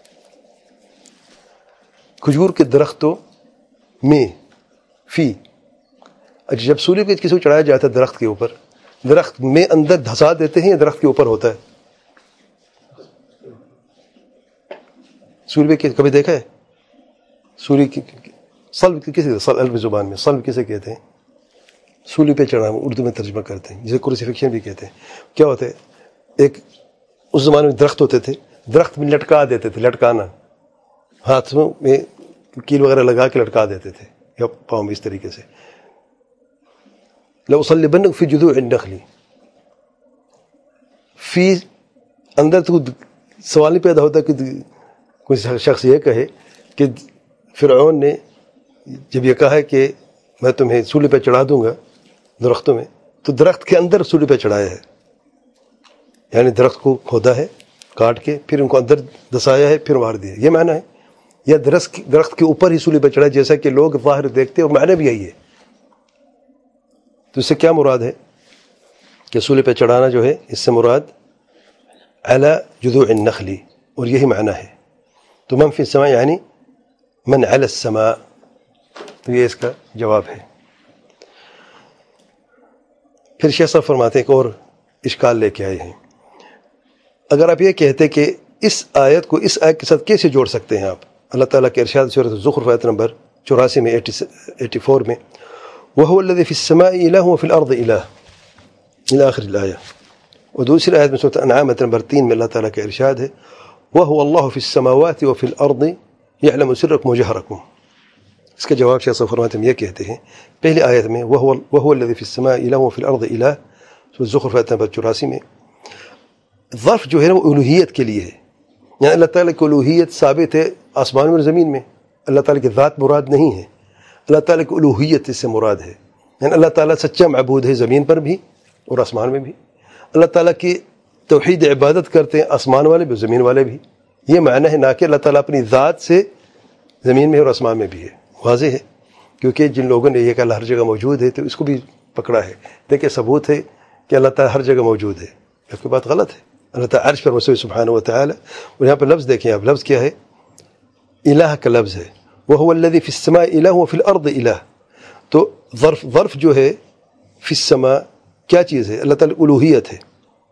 A: کھجور کے درختوں میں. فی جب سولی پہ کسی کو چڑھایا جاتا ہے درخت کے اوپر، درخت میں اندر دھسا دیتے ہیں یا درخت کے اوپر ہوتا ہے؟ سولی پہ کبھی دیکھا ہے؟ سولی کی صلب کسی صلب زبان میں صلب کسے کہتے ہیں؟ سولی پہ چڑھا، اردو میں ترجمہ کرتے ہیں، جسے کروسیفکشن بھی کہتے ہیں. کیا ہوتا ہے؟ ایک اس زمانے میں درخت ہوتے تھے، درخت میں لٹکا دیتے تھے، لٹکانا، ہاتھوں میں کیل وغیرہ لگا کے لٹکا دیتے تھے یا پاؤں میں اس طریقے سے. لَأُصَلِّبَنَّكُمْ فِي جُذُوعِ النَّخْلِ. فی اندر تو سوال نہیں پیدا ہوتا کہ کوئی شخص یہ کہے کہ فرعون نے جب یہ کہا ہے کہ میں تمہیں سولی پہ چڑھا دوں گا درختوں میں، تو درخت کے اندر سولی پہ چڑھایا ہے، یعنی درخت کو کھودا ہے کاٹ کے، پھر ان کو اندر دسایا ہے، پھر مار دیا، یہ معنی ہے، یا درخت درخت کے اوپر ہی سولی پہ چڑھا، جیسا کہ لوگ ظاہر دیکھتے اور معنی بھی یہی ہے۔ تو اس سے کیا مراد ہے کہ سولی پہ چڑھانا جو ہے، اس سے مراد علی جذوع النخل، اور یہی معنی ہے۔ تو من فی السماء یعنی من علی السماء، تو یہ اس کا جواب ہے۔ پھر شیخ صاحب فرماتے ہیں کہ اور اشکال لے کے آئے ہیں، اگر آپ یہ کہتے کہ اس آیت کو اس آیت کے ساتھ کیسے جوڑ سکتے ہیں آپ؟ اللہ تعالیٰ کے ارشاد سورۃ الزخرف آیت نمبر چوراسی میں ایٹی فور میں، وَهُوَ الَّذِي فِي السَّمَاءِ إِلَٰهٌ وَفِي الْأَرْضِ إِلَٰهٌ إلى آخر الآية۔ اور دوسری آیت میں سورۃ انعام آیت نمبر تین میں اللہ تعالیٰ کا ارشاد ہے، وَهُوَ اللَّهُ فِي السَّمَاوَاتِ وَفِي الْأَرْضِ يَعْلَمُ سِرَّكُمْ وَجَهْرَكُمْ۔ اس کا جواب شیخ صاحب فرماتے ہیں، ہم یہ کہتے ہیں پہلی آیت میں وَهُوَ وَهُوَ الَّذِي فِي السَّمَاءِ إِلَٰهٌ وَفِي الْأَرْضِ إِلَٰهٌ، سورۃ الزخرف آیت نمبر چوراسی میں، ظرف جو ہے نا وہ الوہیت کے لیے ہے، یعنی اللہ تعالیٰ کی الوہیت ثابت ہے آسمان میں اور زمین میں، اللہ تعالیٰ کی ذات مراد نہیں ہے، اللہ تعالیٰ کی الوہیت اس سے مراد ہے، یعنی اللہ تعالیٰ سچا معبود ہے زمین پر بھی اور آسمان میں بھی، اللہ تعالیٰ کی توحید عبادت کرتے ہیں آسمان والے بھی زمین والے بھی، یہ معنی ہے، نہ کہ اللہ تعالیٰ اپنی ذات سے زمین میں اور آسمان میں بھی ہے۔ واضح ہے، کیونکہ جن لوگوں نے یہ کہ اللہ ہر جگہ موجود ہے تو اس کو بھی پکڑا ہے، دیکھیں ثبوت ہے کہ اللہ تعالیٰ ہر جگہ موجود ہے، اس کی بات غلط ہے، اللہ تعالیٰ عرش پر مستوی سبحانہ و تعالی۔ اور یہاں پہ لفظ دیکھیں آپ، لفظ کیا ہے؟ الہ کا لفظ ہے، وَهُوَ الَّذِي فِي السَّمَاءِ إِلَٰهٌ وَفِي الْأَرْضِ إِلَٰهٌ، تو ظرف ظرف جو ہے فی السماء کیا چیز ہے؟ اللہ تعالیٰ الوہیت ہے۔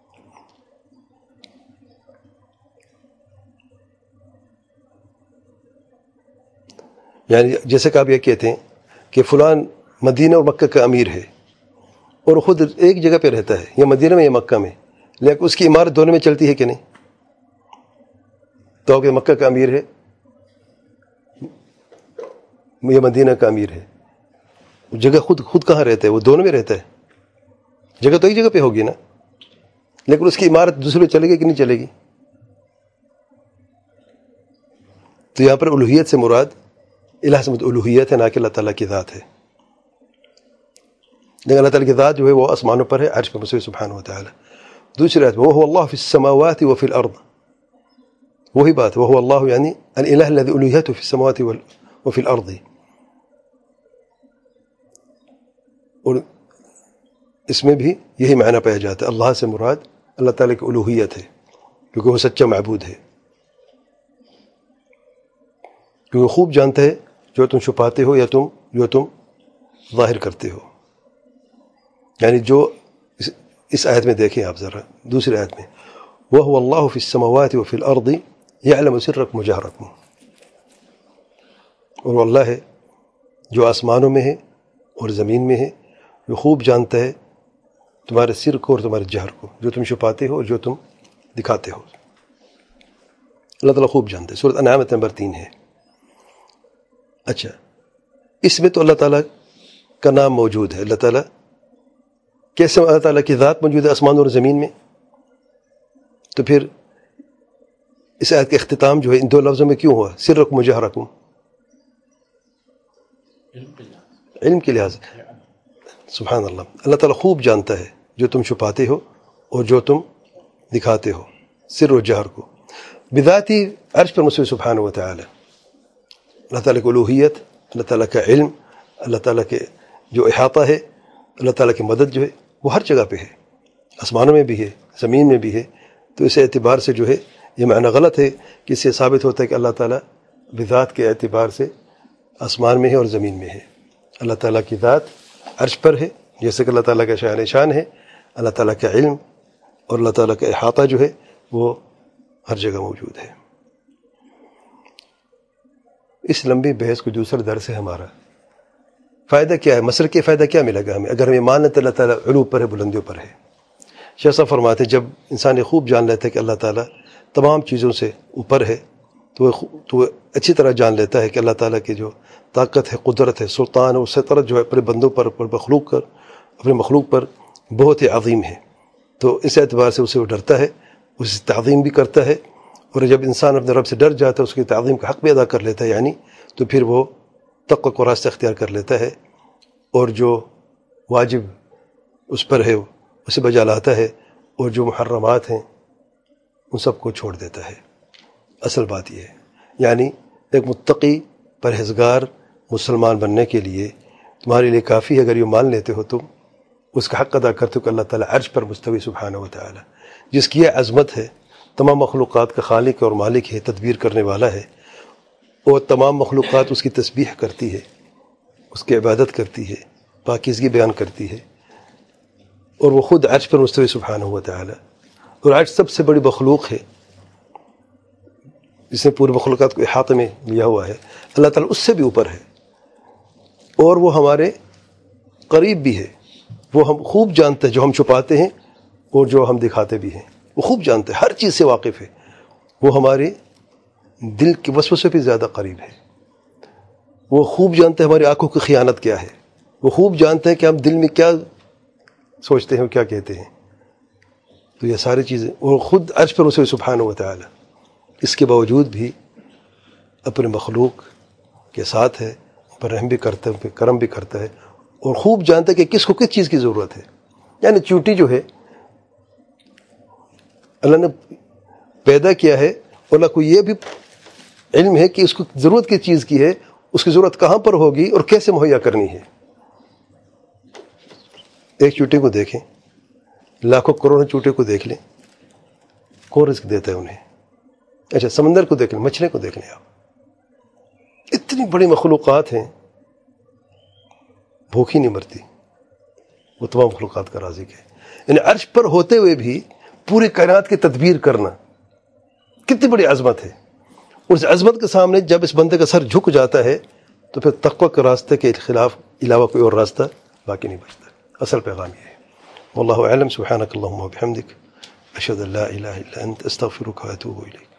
A: یعنی جیسے کہ آپ یہ کہتے ہیں کہ فلان مدینہ اور مکہ کا امیر ہے اور خود ایک جگہ پہ رہتا ہے، یا مدینہ میں یا مکہ میں، لیکن اس کی عمارت دونوں میں چلتی ہے کہ نہیں؟ تو کہ مکہ کا امیر ہے یا مدینہ کا امیر ہے، جگہ خود خود کہاں رہتا ہے؟ وہ دونوں میں رہتا ہے، جگہ تو ایک جگہ پہ ہوگی نا، لیکن اس کی عمارت دوسرے میں چلے گی کہ نہیں چلے گی؟ تو یہاں پر الوہیت سے مراد الہ سے مراد الوہیت ہے، نہ کہ اللہ تعالیٰ کی ذات ہے، لیکن اللہ تعالیٰ کی ذات جو ہے وہ آسمانوں پر ہے، عرش پر مستوی سبحانہ و تعالی۔ دوسری آیت وَهُوَ اللَّهُ فِي السَّمَاوَاتِ وَفِي الْأَرْضِ، وہی بات، وَهُوَ اللَّهُ یعنی الإلہ الذي ألوهیته في السماوات وفي الأرض، اور اس میں بھی یہی معنی پایا جاتا ہے، اللہ سے مراد اللہ تعالیٰ کی الوہیت ہے، کیونکہ وہ سچا معبود ہے، کیونکہ خوب جانتا ہے جو تم چھپاتے ہو یا تم جو تم ظاہر کرتے ہو۔ یعنی جو اس, اس آیت میں دیکھیں آپ ذرا، دوسری آیت میں وَهُوَ اللَّهُ فِي السَّمَاوَاتِ وَفِي الْأَرْضِ يَعْلَمُ سِرَّكُمْ وَجَهْرَكُمْ، اور وہ اللہ ہے جو آسمانوں میں ہے اور زمین میں ہے، وہ خوب جانتا ہے تمہارے سر کو اور تمہارے جہر کو، جو تم چھپاتے ہو اور جو تم دکھاتے ہو، اللہ تعالیٰ خوب جانتا ہے۔ سورۃ انعام نمبر تین ہے۔ اچھا، اس میں تو اللہ تعالیٰ کا نام موجود ہے، اللہ تعالیٰ کیسے اللہ تعالیٰ کی ذات موجود ہے آسمان اور زمین میں؟ تو پھر اس آیت کا اختتام جو ہے ان دو لفظوں میں کیوں ہوا؟ سرکم و جہرکم، علم کے لحاظ سے، سبحان اللہ، اللہ تعالیٰ خوب جانتا ہے جو تم چھپاتے ہو اور جو تم دکھاتے ہو، سر و جہر کو، بذاتی عرش پر مستوی سبحانہ و تعالی۔ اللہ تعالیٰ کی الوہیت، اللہ تعالیٰ کا علم، اللہ تعالیٰ کے جو احاطہ ہے، اللہ تعالیٰ کی مدد جو ہے وہ ہر جگہ پہ ہے، آسمانوں میں بھی ہے، زمین میں بھی ہے۔ تو اس اعتبار سے جو ہے یہ معنی غلط ہے کہ اس سے ثابت ہوتا ہے کہ اللہ تعالیٰ بذات کے اعتبار سے آسمان میں ہے اور زمین میں ہے۔ اللہ تعالیٰ کی ذات عرش پر ہے، جیسے کہ اللہ تعالیٰ کا شان شان ہے، اللہ تعالیٰ کا علم اور اللہ تعالیٰ کا احاطہ جو ہے وہ ہر جگہ موجود ہے۔ اس لمبی بحث کو دوسرا درس ہے ہمارا، فائدہ کیا ہے؟ مسئلہ کے فائدہ کیا ملے گا ہمیں اگر ہمیں مان لیتے اللہ تعالیٰ علو پر ہے، بلندیوں پر ہے؟ شیخ صاحب فرماتے ہیں جب انسان یہ خوب جان لیتا ہے کہ اللہ تعالیٰ تمام چیزوں سے اوپر ہے، تو وہ تو وہ اچھی طرح جان لیتا ہے کہ اللہ تعالیٰ کی جو طاقت ہے، قدرت ہے، سلطان اور سطرت جو ہے اپنے بندوں پر، اپنے مخلوق پر اپنے مخلوق پر بہت ہی عظیم ہے۔ تو اس اعتبار سے اسے وہ ڈرتا ہے، اسے تعظیم بھی کرتا ہے، اور جب انسان اپنے رب سے ڈر جاتا ہے، اس کی تعظیم کا حق بھی ادا کر لیتا ہے یعنی، تو پھر وہ تقوی کو راستہ اختیار کر لیتا ہے، اور جو واجب اس پر ہے اسے بجا لاتا ہے، اور جو محرمات ہیں ان سب کو چھوڑ دیتا ہے۔ اصل بات یہ ہے، یعنی ایک متقی پرہیزگار مسلمان بننے کے لیے تمہارے لیے کافی ہے اگر یہ مان لیتے ہو تم، اس کا حق ادا کرتے ہو کہ اللہ تعالیٰ عرش پر مستوی سبحانہ و تعالیٰ، جس کی یہ عظمت ہے، تمام مخلوقات کا خالق اور مالک ہے، تدبیر کرنے والا ہے، اور تمام مخلوقات اس کی تسبیح کرتی ہے، اس کی عبادت کرتی ہے، پاکیزگی بیان کرتی ہے، اور وہ خود عرش پر مستوی سبحانہ و تعالیٰ، اور عرش سب سے بڑی مخلوق ہے جس نے پوری مخلوقات کو احاطے میں لیا ہوا ہے۔ اللہ تعالیٰ اس سے بھی اوپر ہے، اور وہ ہمارے قریب بھی ہے، وہ ہم خوب جانتے ہیں جو ہم چھپاتے ہیں اور جو ہم دکھاتے بھی ہیں، وہ خوب جانتے ہیں، ہر چیز سے واقف ہے، وہ ہمارے دل کے وسوسے بھی زیادہ قریب ہے، وہ خوب جانتے ہیں ہماری آنکھوں کی خیانت کیا ہے، وہ خوب جانتے ہیں کہ ہم دل میں کیا سوچتے ہیں اور کیا کہتے ہیں۔ تو یہ ساری چیزیں، اور خود عرش پر اسے سبحانہ و تعالیٰ، اس کے باوجود بھی اپنے مخلوق کے ساتھ ہے، ان پر رحم بھی کرتا ہے، ان پر کرم بھی کرتا ہے، اور خوب جانتا ہے کہ کس کو کس چیز کی ضرورت ہے۔ یعنی چونٹی جو ہے اللہ نے پیدا کیا ہے، اور اللہ کو یہ بھی علم ہے کہ اس کو ضرورت کس چیز کی ہے، اس کی ضرورت کہاں پر ہوگی اور کیسے مہیا کرنی ہے۔ ایک چونٹی کو دیکھیں، لاکھوں کروڑوں چونٹے کو دیکھ لیں، کون رزق دیتا ہے انہیں؟ اچھا سمندر کو دیکھ لیں، مچھلی کو دیکھ لیں، آپ اتنی بڑی مخلوقات ہیں، بھوک ہی نہیں مرتی، وہ تمام مخلوقات کا رازق ہے۔ یعنی عرش پر ہوتے ہوئے بھی پوری کائنات کی تدبیر کرنا کتنی بڑی عظمت ہے، اور اس عظمت کے سامنے جب اس بندے کا سر جھک جاتا ہے تو پھر تقوی کے راستے کے خلاف علاوہ کوئی اور راستہ باقی نہیں بچتا۔ اصل پیغام یہ ہے۔ واللہ اعلم، سبحانک اللہم و بحمدک، اشہد ان لا الہ الا انت، استغفرک و اتوب الیک۔